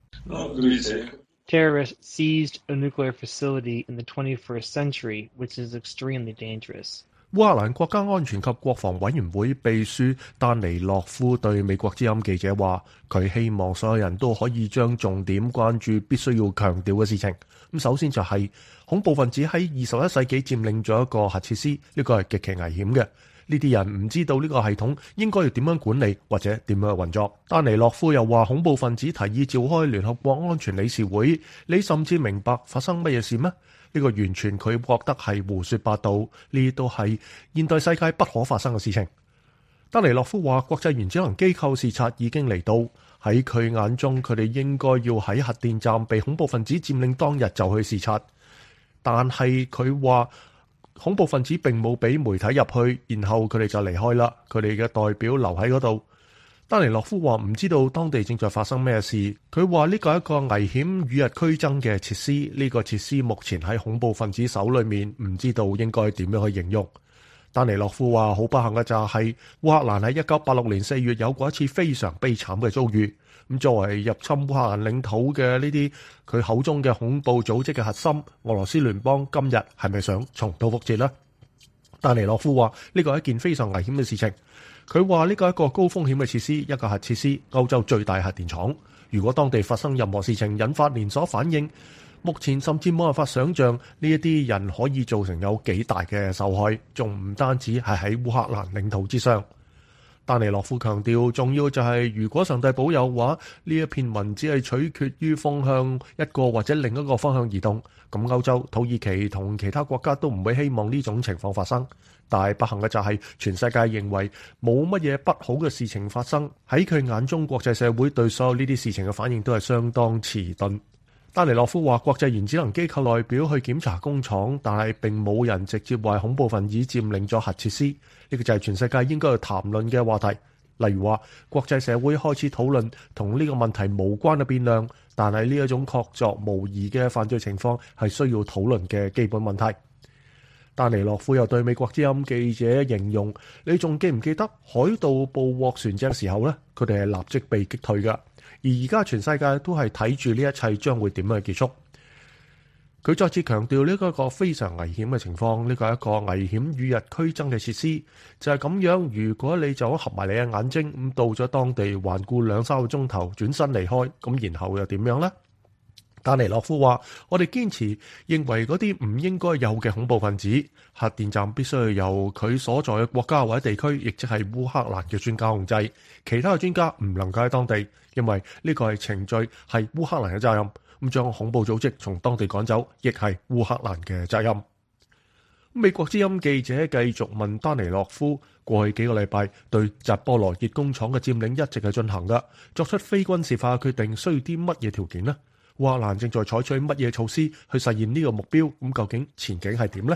Terrorists seized a nuclear facility in the twenty-first century, which is extremely dangerous. 烏克蘭國家安全及國防委員會秘書丹尼洛夫對美國之音記者話，佢希望所有人都可以將重點關注必須要強調嘅事情。咁首先就係恐怖分子喺二十一世紀佔領咗一個核設施，呢個係極其危險嘅。呢啲人唔知道呢個系統應該要點樣管理或者點樣去運作。丹尼洛夫又話，恐怖分子提議召開聯合國安全理事會，你甚至明白發生乜嘢事咩？呢個完全佢覺得係胡說八道，呢都係現代世界不可發生嘅事情。丹尼洛夫話，國際原子能機構視察已經嚟到，喺佢眼中佢哋應該要喺核電站被恐怖分子佔領當日就去視察，但係佢話恐怖分子並冇俾媒體入去，然後佢哋就離開啦，佢哋嘅代表留喺嗰度。丹尼洛夫話唔知道當地正在發生咩事，佢話呢個係一個危險與日俱增嘅設施，呢個設施目前喺恐怖分子手裏面，唔知道應該點樣去形容。丹尼洛夫話好不幸嘅就係烏克蘭喺一九八六年四月有過一次非常悲慘嘅遭遇。咁作為入侵烏克蘭領土嘅呢啲佢口中嘅恐怖組織嘅核心，俄羅斯聯邦今日係咪想重蹈覆轍呢？丹尼洛夫話呢個係一件非常危險嘅事情。佢話呢個係一個高風險嘅設施，一個核設施，歐洲最大核電廠。如果當地發生任何事情，引發連鎖反應，目前甚至冇辦法想像呢一啲人可以造成有幾大嘅受害，仲唔單止係喺烏克蘭領土之上。丹尼洛夫強調，重要就係如果上帝保佑嘅話，呢一片雲只係取決於風向一個或者另一個方向移動。咁歐洲、土耳其同其他國家都唔會希望呢種情況發生。但係不幸嘅就係，全世界認為冇乜嘢不好嘅事情發生。喺佢眼中，國際社會對所有呢啲事情嘅反應都係相當遲鈍。丹尼洛夫話，國際原子能機構代表去檢查工廠，但係並冇人直接為恐怖分子佔領咗核設施。呢個就係全世界應該去談論嘅話題。例如話，國際社會開始討論同呢個問題無關嘅變量，但係呢一種確鑿無疑嘅犯罪情況係需要討論嘅基本問題。丹尼洛夫又對美國之音記者形容，你仲記唔記得海盜捕獲船隻嘅時候呢？佢哋係立即被擊退㗎，而而家全世界都係睇住呢一切將會點樣結束。佢再次強調呢個係一個非常危險嘅情況，呢個係一個危險與日俱增嘅設施，就係咁樣。如果你就合埋你嘅眼睛，咁到咗當地環顧兩三個鐘頭，轉身離開，咁然後又點樣呢？丹尼洛夫話：我哋堅持認為嗰啲唔應該有嘅恐怖分子，核電站必須要由佢所在嘅國家或者地區，亦即係烏克蘭嘅專家控制。其他嘅專家唔能夠喺當地，因為呢個係程序，係烏克蘭嘅責任。咁將恐怖組織從當地趕走，亦係烏克蘭嘅責任。美國之音記者繼續問丹尼洛夫：過去幾個禮拜對扎波羅熱工廠嘅佔領一直係進行㗎，作出非軍事化嘅決定需要啲乜嘢條件呢？烏克蘭正在採取乜嘢措施去實現呢個目標？咁究竟前景係點呢？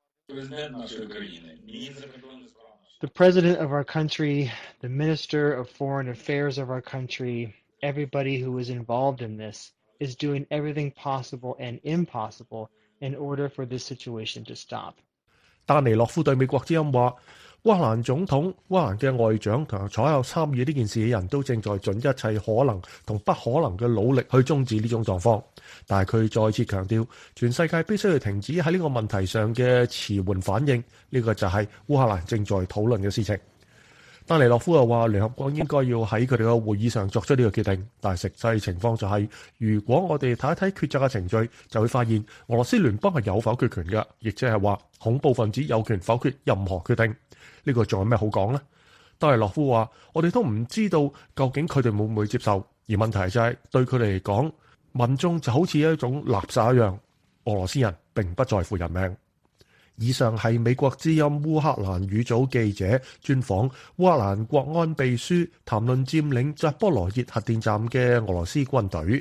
The president of our country, the minister of foreign affairs of our country, everybody who is involved in this is doing everything possible and impossible in order for this situation to stop. 丹尼洛夫對美國之音話： 烏克蘭總統、烏克蘭嘅外長同埋所有參與呢件事嘅人都正在盡一切可能同不可能嘅努力去終止呢種狀況。但係佢再次強調，全世界必須要停止喺呢個問題上嘅遲緩反應。呢個就係烏克蘭正在討論嘅事情。丹尼洛夫又話，聯合國應該要喺佢哋嘅會議上作出呢個決定。但係實際情況就係，如果我哋睇一睇決策嘅程序，就會發現俄羅斯聯邦係有否決權嘅，亦即係話恐怖分子有權否決任何決定。呢個仲有咩好講呢？丹尼洛夫話，我哋都唔知道究竟佢哋會唔會接受，而問題就係對佢哋嚟講，民眾就好似一種垃圾一樣，俄羅斯人並不在乎人命。以上係美國之音烏克蘭語組記者專訪烏克蘭國安秘書，談論佔領扎波羅熱核電站嘅俄羅斯軍隊。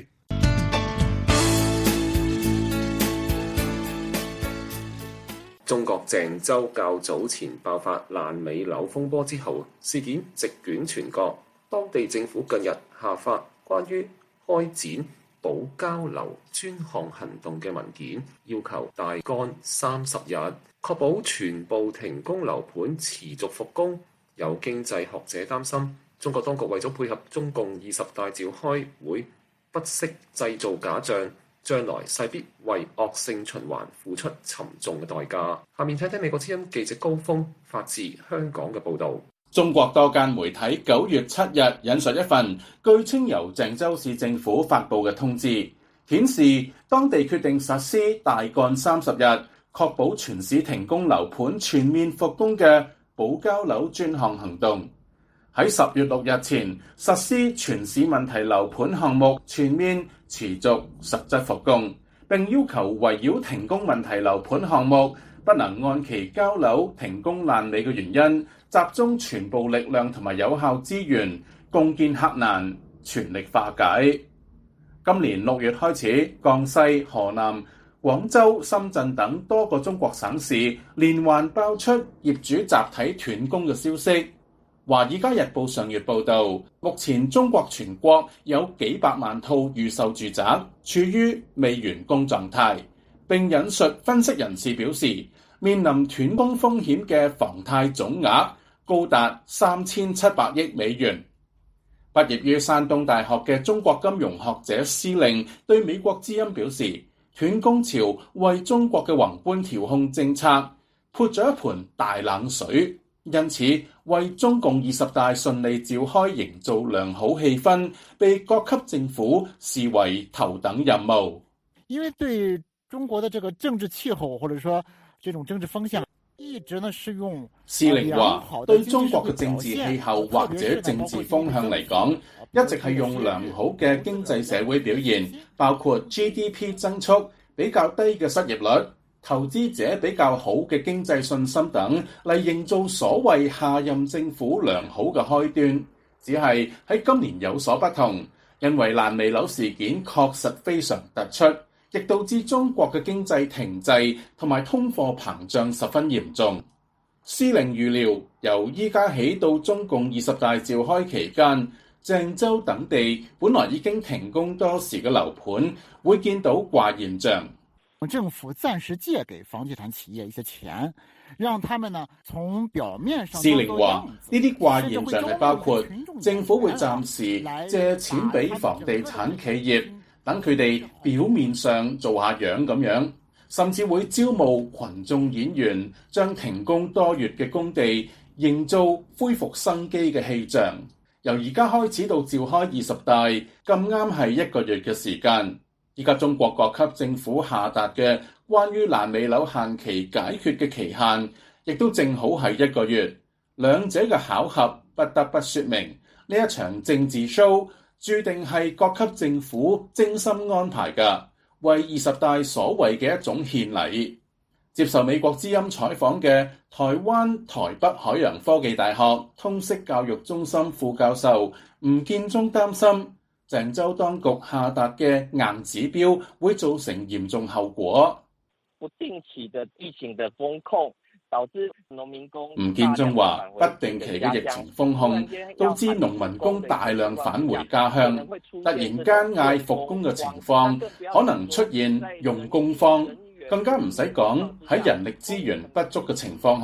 中國鄭州較早前爆發爛尾樓風波之後，事件席捲全國。當地政府近日下發關於開展保交樓專項行動嘅文件，要求大幹三十日，確保全部停工樓盤持續復工。有經濟學者擔心，中國當局為咗配合中共二十大召開會，不惜製造假象，將來勢必為惡性循環付出沉重嘅代價。下面聽聽美國之音記者高峰發自香港嘅報導。 中國多間媒體九月七日引述一份據稱由鄭州市政府發布嘅通知，顯示當地決定實施大幹三十日，確保全市停工樓盤全面復工嘅保交樓專項行動。喺十月六日前實施全市問題樓盤項目全面持續實質復工，並要求圍繞停工問題樓盤項目不能按期交樓停工爛尾嘅原因，集中全部力量同埋有效資源，共建克難，全力化解。今年六月開始，江西、河南、廣州、深圳等多個中國省市連環爆出業主集體斷供嘅消息。《華爾街日報》上月報導，目前中國全國有幾百萬套預售住宅處於未完工狀態。並引述分析人士表示，面臨斷供風險嘅房貸總額高達三千七百億美元。畢業於山東大學嘅中國金融學者施令對美國之音表示，斷供潮為中國嘅宏觀調控政策潑咗一盆大冷水，因此為中共二十大順利召開營造良好氣氛，被各級政府視為頭等任務。 因為對中國的這個政治氣候，或者說這種政治風向，一直呢是用施令話，對中國嘅政治氣候或者政治風向嚟講，一直係用良好嘅經濟社會表現，包括 G D P 增速、比較低嘅失業率、投資者比較好嘅經濟信心等，嚟營造所謂下任政府良好嘅開端。只係喺今年有所不同，因為爛尾樓事件確實非常突出。亦導致中國嘅經濟停滯同埋通貨膨脹十分嚴重。施令預料，由依家起到中共二十大召開期間，鄭州等地本來已經停工多時嘅樓盤會見到怪現象。 政府暫時借給房地產企業一些錢，讓他們呢從表面上。 施令話，呢啲怪現象係包括政府會暫時借錢俾房地產企業，等佢哋表面上做下樣咁樣，甚至會招募群眾演員，將停工多月嘅工地營造恢復生機嘅氣象。由而家開始到召開二十大，咁啱係一個月嘅時間。依家中國各級政府下達嘅關於爛尾樓限期解決嘅期限，亦都正好係一個月。兩者嘅巧合不得不說明，呢一場政治 show注定係各級政府精心安排嘅，為二十大所謂嘅一種獻禮。接受美國之音採訪嘅台灣台北海洋科技大學通識教育中心副教授吳建中擔心，鄭州當局下達嘅硬指標會造成嚴重後果。 不定期的疫情的封控，導致農民工。 吳建中話：不定期嘅疫情封控，導致農民工大量返回家鄉，突然間嗌復工嘅情況，可能出現用工荒，更加唔使講喺人力資源不足嘅情況下，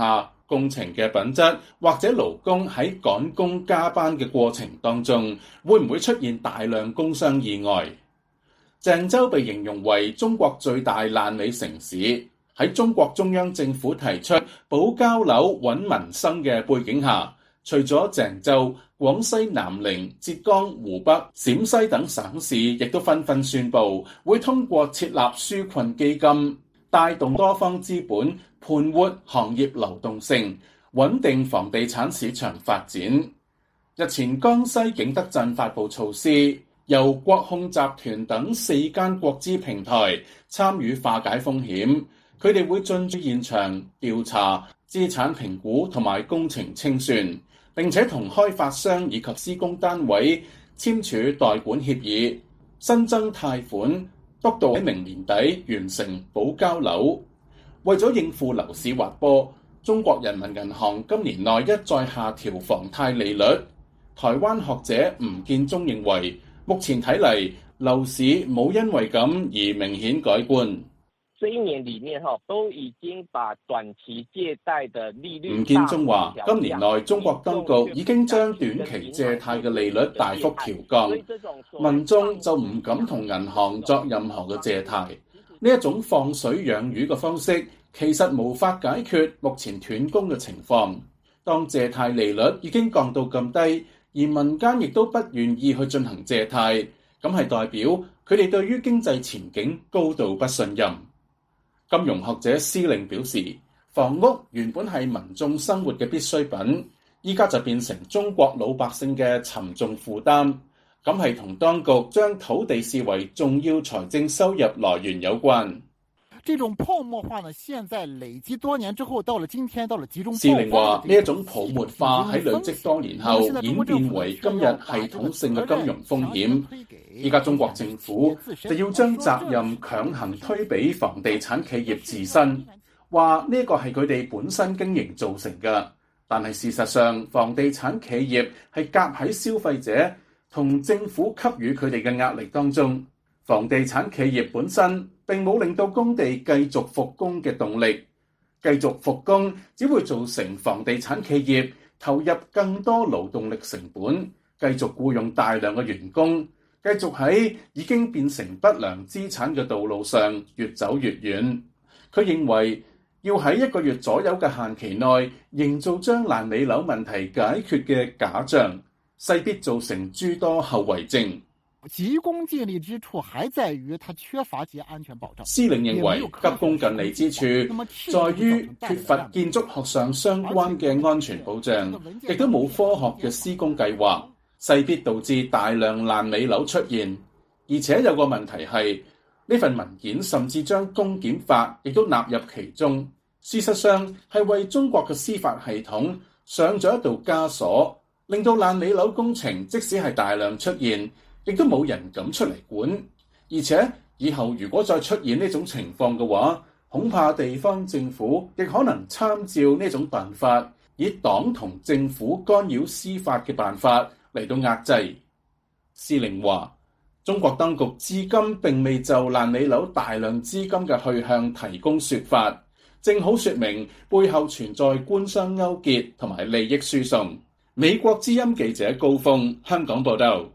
工程嘅品質或者勞工喺趕工加班嘅過程當中，會唔會出現大量工傷意外？鄭州被形容為中國最大爛尾城市，喺中國中央政府提出保交樓穩民生嘅背景下，除咗鄭州、廣西南寧、浙江、湖北、陝西等省市，亦都紛紛宣布會通過設立紓困基金，帶動多方資本盤活行業流動性，穩定房地產市場發展。日前江西景德鎮發布措施，由國控集團等四間國資平台參與化解風險，佢哋會進駐現場調查、資產評估同埋工程清算，並且同開發商以及施工單位簽署代管協議，新增貸款，督導喺明年底完成保交樓。為咗應付樓市滑坡，中國人民銀行今年內一再下調房貸利率。台灣學者吳建中認為，目前睇嚟，樓市冇因為咁而明顯改觀。 這一年裡面都已經把短期借貸的利率。 吳建中話：今年內中國當局已經將短期借貸嘅利率大幅調降，民眾就唔敢同銀行作任何嘅借貸。呢一種放水養魚嘅方式，其實無法解決目前斷供嘅情況。當借貸利率已經降到咁低，而民間亦都不願意去進行借貸，咁係代表佢哋對於經濟前景高度不信任。金融學者施令表示，房屋原本係民眾生活嘅必需品，依家就變成中國老百姓嘅沉重負擔，咁係同當局將土地視為重要財政收入來源有關。 這種泡沫化呢，現在累積多年之後，到了今天，到了集中。 施令話呢一種泡沫化喺累積多年後演變為今日系統性嘅金融風險。依家中國政府就要將責任強行推俾房地產企業自身，話呢個係佢哋本身經營造成嘅。但係事實上，房地產企業係夾喺消費者同政府給予佢哋嘅壓力當中。房地產企業本身並冇令到工地繼續復工嘅動力，繼續復工只會造成房地產企業投入更多勞動力成本，繼續僱用大量嘅員工，繼續喺已經變成不良資產嘅道路上越走越遠。佢認為要喺一個月左右嘅限期內營造將爛尾樓問題解決嘅假象，勢必造成諸多後遺症。 急功近利之處還在於它缺乏其安全保障。 施令認為急功近利之處在於缺乏建築學上相關嘅安全保障，亦都冇科學嘅施工計劃，勢必導致大量爛尾樓出現。而且有個問題係，呢份文件甚至將公檢法亦都納入其中，事實上係為中國嘅司法系統上咗一道枷鎖，令到爛尾樓工程即使係大量出現，亦都冇人敢出嚟管，而且以後如果再出現呢種情況嘅話，恐怕地方政府亦可能參照呢種辦法，以黨同政府干擾司法嘅辦法嚟到壓制。施令話，中國當局至今並未就爛尾樓大量資金嘅去向提供說法，正好說明背後存在官商勾結同埋利益輸送。美國之音記者高峰，香港報道。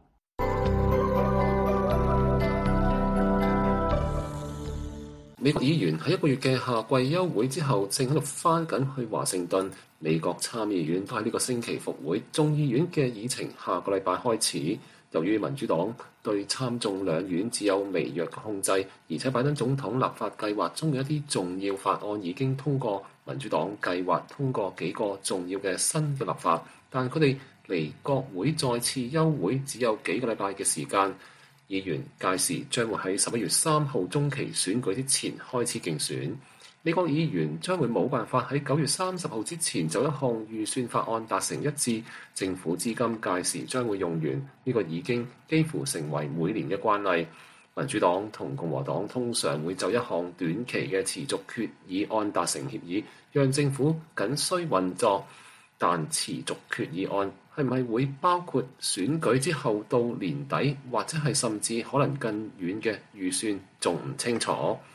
美國議員喺一個月嘅夏季休會之後，正喺度返緊去華盛頓。美國參議院都喺呢個星期復會，眾議院嘅議程下個禮拜開始。由於民主黨對參眾兩院只有微弱嘅控制，而且拜登總統立法計劃中嘅一啲重要法案已經通過，民主黨計劃通過幾個重要嘅新嘅立法，但佢哋離國會再次休會只有幾個禮拜嘅時間。議員屆時將會喺十一月三號中期選舉之前開始競選。美國議員將會冇辦法喺九月三十號之前就一項預算法案達成一致，政府資金屆時將會用完，呢個已經幾乎成為每年嘅慣例。民主黨同共和黨通常會就一項短期嘅持續決議案達成協議，讓政府僅需運作。但持續決議案係唔係會包括選舉之後到年底，或者係甚至可能更遠嘅預算，仲唔清楚。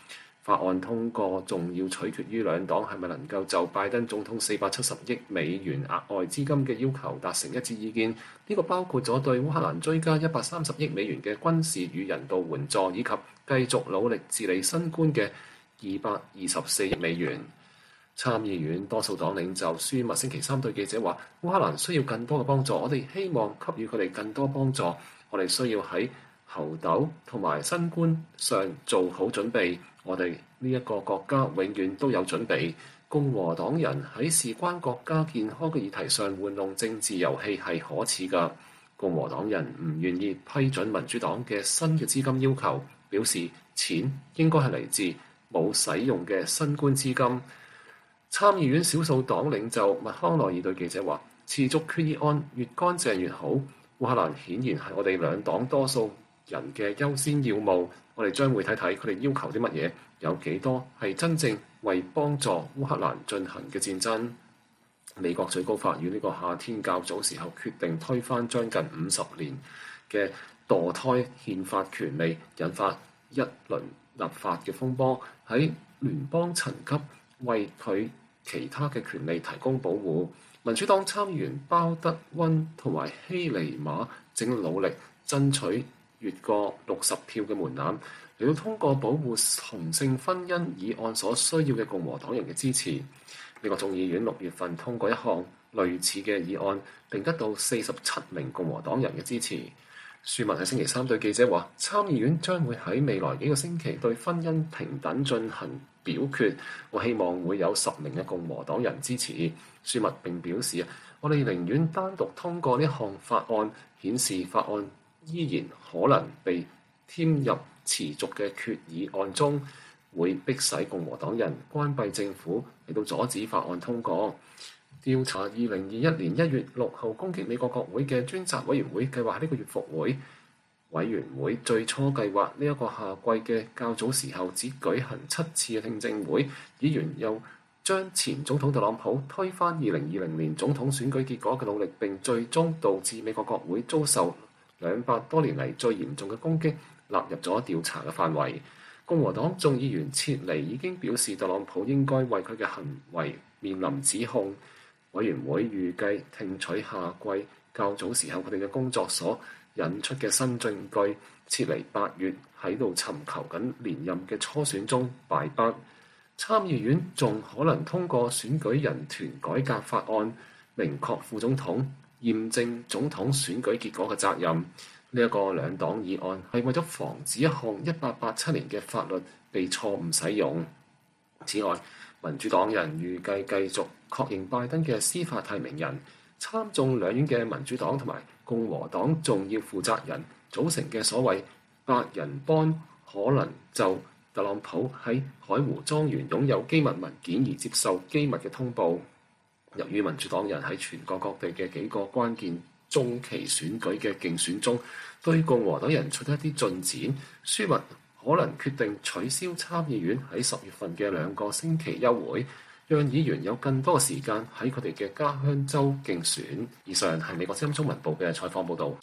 法案通過仲要取決於兩黨係咪能夠就拜登總統四百七十億美元額外資金嘅要求達成一致意見。呢個包括咗對烏克蘭追加一百三十億美元嘅軍事與人道援助，以及繼續努力治理新冠嘅二百二十四億美元。參議院多數黨領袖舒默星期三對記者話：烏克蘭需要更多嘅幫助，我哋希望給予佢哋更多幫助。我哋需要喺猴痘同埋新冠上做好準備。我哋呢一個國家永遠都有準備。共和黨人喺事關國家健康嘅議題上玩弄政治遊戲係可恥㗎。共和黨人唔願意批准民主黨嘅新嘅資金要求，表示錢應該係嚟自冇使用嘅新冠資金。參議院少數黨領袖麥康奈爾對記者話：持續決議案越乾淨越好。烏克蘭顯然係我哋兩黨多數人嘅優先要務。我哋將會睇睇佢哋要求啲乜嘢，有幾多係真正為幫助烏克蘭進行嘅戰爭。美國最高法院呢個夏天較早時候決定推翻將近五十年嘅墮胎憲法權利，引發一輪立法嘅風波，喺聯邦層級為佢其他嘅權利提供保護。民主黨參議員鮑德溫同埋希尼馬正努力爭取越過六十票嘅門檻，嚟到通過保護同性婚姻議案所需要嘅共和黨人嘅支持。美國眾議院六月份通過一項類似嘅議案，並得到四十七名共和黨人嘅支持。舒默喺星期三對記者話：參議院將會喺未來幾個星期對婚姻平等進行表決，我希望會有十名嘅共和黨人支持。舒默並表示：我哋寧願單獨通過呢項法案，顯示法案依然可能被添入持續嘅決議案中，會迫使共和黨人關閉政府嚟到阻止法案通過。調查二零二一年一月六號攻擊美國國會嘅專責委員會計劃呢個月復會。委員會最初計劃呢一個夏季嘅較早時候只舉行七次嘅聽證會，議員又將前總統特朗普推翻二零二零年總統選舉結果嘅努力，並最終導致美國國會遭受兩百多年嚟最嚴重嘅攻擊，納入咗調查嘅範圍。共和黨眾議員切尼已經表示，特朗普應該為佢嘅行為面臨指控。委員會預計聽取夏季較早時候佢哋嘅工作所引出嘅新證據。切尼八月喺度尋求緊連任嘅初選中敗北。參議院仲可能通過選舉人團改革法案，明確副總統驗證總統選舉結果嘅責任。呢、這、一個兩黨議案係為咗防止一項一八八七年嘅法律被錯誤使用。此外，民主黨人預計繼續確認拜登嘅司法提名人。參眾兩院嘅民主黨同埋共和黨重要負責人組成嘅所謂八人幫，可能就特朗普喺海湖莊園擁有機密文件而接受機密嘅通報。由於民主黨人喺全國各地嘅幾個關鍵中期選舉嘅競選中，對共和黨人出一啲進展，舒默可能決定取消參議院喺十月份嘅兩個星期休會，讓議員有更多嘅時間喺佢哋嘅家鄉州競選。以上係美國之音中文部嘅採訪報導。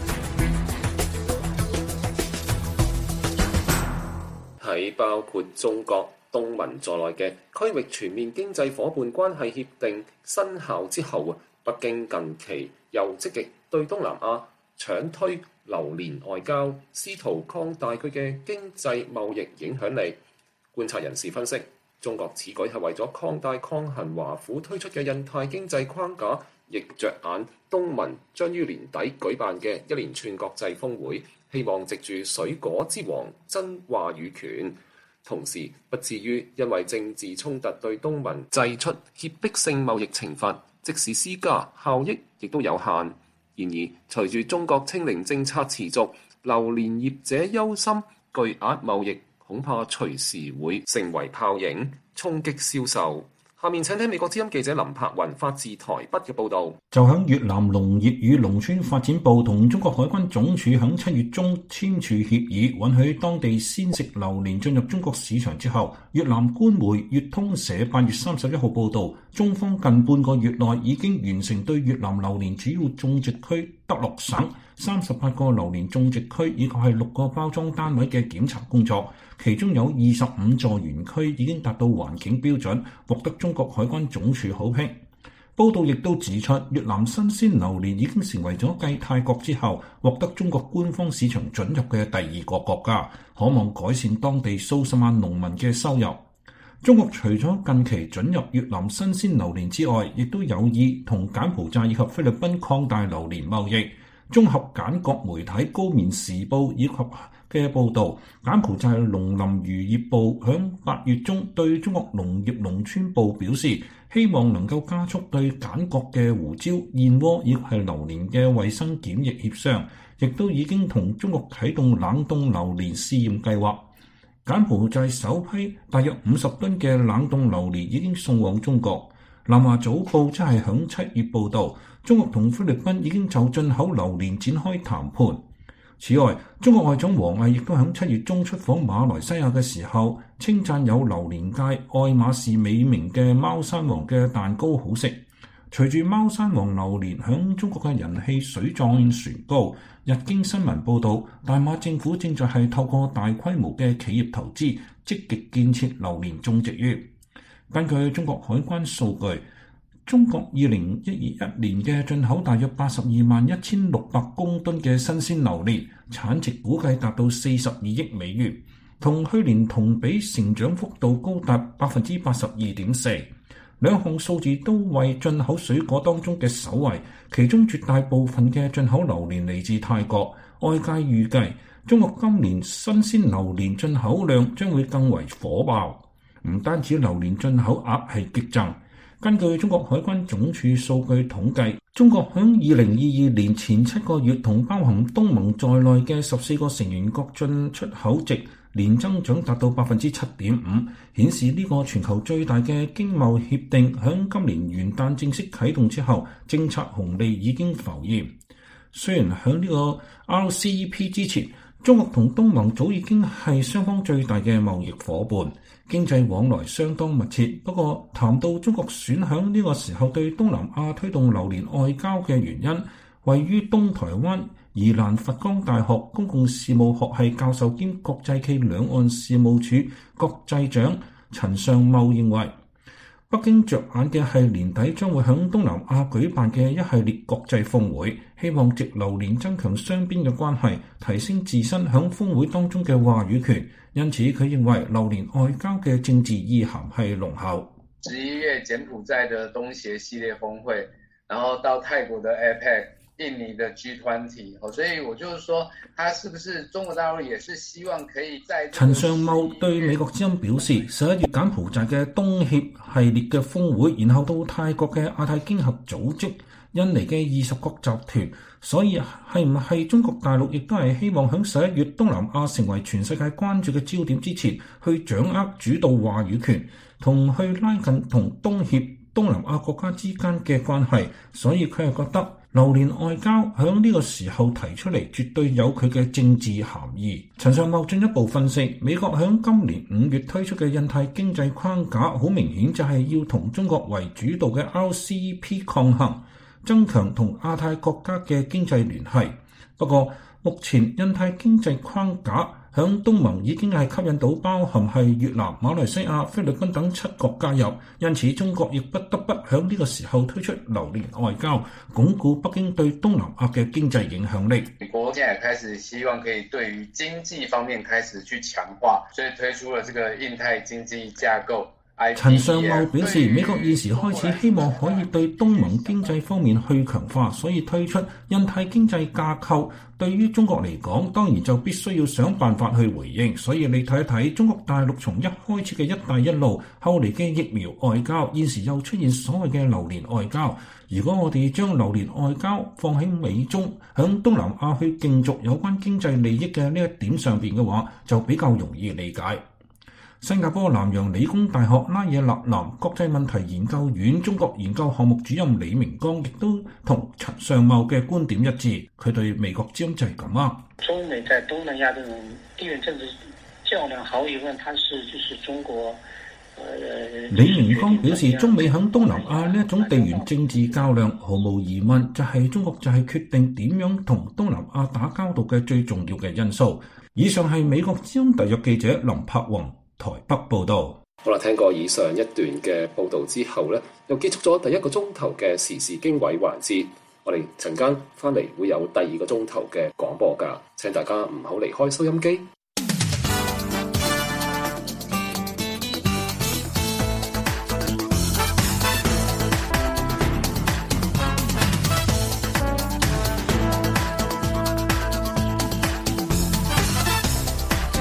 喺包括中國、東盟在內嘅區域全面經濟夥伴關係協定生效之後，北京近期又積極對東南亞搶推榴蓮外交，試圖擴大佢嘅經濟貿易影響力。觀察人士分析，中國此舉係為咗擴大抗衡華府推出嘅印太經濟框架，亦着眼東盟將於年底舉辦嘅一連串國際峰會，希望藉住水果之王爭話語權，同時不至於因為政治衝突對東盟祭出脅迫性貿易懲罰，即使施加效益亦都有限。然而，隨住中國清零政策持續，榴蓮業者憂心巨額貿易恐怕隨時會成為泡影，衝擊銷售。下面請聽美國之音記者林柏雲發自台北嘅報導。 就響越南農業與農村發展部同中國海軍總署響七月中簽署協議，允許當地鮮食榴蓮進入中國市場之後，越南官媒越通社八月三十一號報導，中方近半個月內已經完成對越南榴蓮主要種植區德洛省三十八個榴蓮種植區以及係六個包裝單位嘅檢查工作，其中有二十五座園區已經達到環境標準，獲得中國海關總署好評。報道亦都指出，越南新鮮榴蓮已經成為咗繼泰國之後獲得中國官方市場准入嘅第二個國家，可望改善當地數十萬農民嘅收入。中國除咗近期准入越南新鮮榴蓮之外，亦都有意同柬埔寨以及菲律賓擴大榴蓮貿易。綜合柬國媒體高棉時報以及嘅報導，柬埔寨農林漁業部響八月中對中國農業農村部表示，希望能夠加速對柬國嘅胡椒、燕窩以及係榴蓮嘅衛生檢疫協商，亦都已經同中國啟動冷凍榴蓮試驗計劃。柬埔寨首批大約五十噸嘅冷凍榴蓮已經送往中國。南華早報即係響七月報導，中國同菲律賓已經就進口榴蓮展開談判。此外，中國外長王毅亦都響七月中出訪馬來西亞嘅時候，稱讚有榴蓮界愛馬仕美名嘅貓山王嘅蛋糕好食。隨住貓山王榴蓮響中國嘅人氣水漲船高，日經新聞報導，大馬政府正在係透過大規模嘅企業投資，積極建設榴蓮種植園。根據中國海關數據，中國二零一二一年嘅進口大約八十二萬一千六百公噸嘅新鮮榴蓮，產值估計達到四十二億美元，同去年同比成長幅度高達百分之八十二點四。兩項數字都為進口水果當中嘅首位，其中絕大部分嘅進口榴蓮嚟自泰國。外界預計中國今年新鮮榴蓮進口量將會更為火爆，唔單止榴蓮進口額係激增。根據中國海關總署數據統計，中國響二零二二年前七個月同包含東盟在內嘅十四個成員國進出口值年增長達到百分之七點五，顯示呢個全球最大嘅經貿協定響今年元旦正式啟動之後，政策紅利已經浮現。雖然響呢個 R C E P 之前，中國同東盟早已經係雙方最大嘅貿易夥伴，經濟往來相當密切。不過談到中國選響呢個時候對東南亞推動榴蓮外交嘅原因，位於東台灣宜蘭佛光大學公共事務學系教授兼國際暨兩岸事務處國際長陳尚茂認為，北京着眼嘅係年底將會響東南亞舉辦嘅一系列國際峰會，希望藉榴蓮增強雙邊嘅關係，提升自身響峰會當中嘅話語權。因此，佢認為榴蓮外交嘅政治意涵係濃厚。 十一月柬埔寨的東協系列峰會，然後到泰國的 A P E C、印尼的 G二十，所以我就是說，他是不是中國大陸也是希望可以在陳尚茂對美國之音表示，十一月柬埔寨嘅東協系列嘅峰會，然後到泰國嘅亞太經合組織、印尼嘅二十國集團，所以係唔係中國大陸亦都係希望喺十一月東南亞成為全世界關注嘅焦點之前，去掌握主導話語權，同去拉近同東協、東南亞國家之間嘅關係。所以佢係覺得榴蓮外交喺呢個時候提出嚟，絕對有佢嘅政治含義。陳尚茂進一步分析，美國喺今年五月推出嘅印太經濟框架，好明顯就係要同中國為主導嘅 R C E P 抗衡，增強同亞太國家嘅經濟聯繫。不過，目前印太經濟框架響東盟已經係吸引到包含係越南、馬來西亞、菲律賓等七國加入，因此中國亦不得不響呢個時候推出榴蓮外交，鞏固北京對東南亞嘅經濟影響力。 美國現在開始希望可以對於經濟方面開始去強化，所以推出了這個印太經濟架構。 陳尚茂表示，美國現時開始希望可以對東盟經濟方面去強化，所以推出印太經濟架構。對於中國嚟講，當然就必須要想辦法去回應。所以你睇一睇中國大陸從一開始嘅一帶一路，後嚟嘅疫苗外交，現時又出現所謂嘅榴蓮外交。如果我哋將榴蓮外交放喺美中響東南亞去競逐有關經濟利益嘅呢一點上邊嘅話，就比較容易理解。新加坡南洋理工大學拉惹納南國際問題研究院中國研究項目主任李明光亦都同陳尚茂嘅觀點一致，佢對美國之音就係咁啊。 中美在東南亞這種地緣政治較量，毫無疑問，它是就是中國李明光表示，中美響東南亞呢一種地緣政治較量，毫無疑問就係中國就係決定點樣同東南亞打交道嘅最重要嘅因素。以上係美國之音特約記者林柏宏台北報道。 好啦，聽過以上一段嘅報道之後呢，又結束咗第一個鐘頭嘅時事經緯環節。我哋陣間翻嚟會有第二個鐘頭嘅廣播㗎，請大家唔好離開收音機。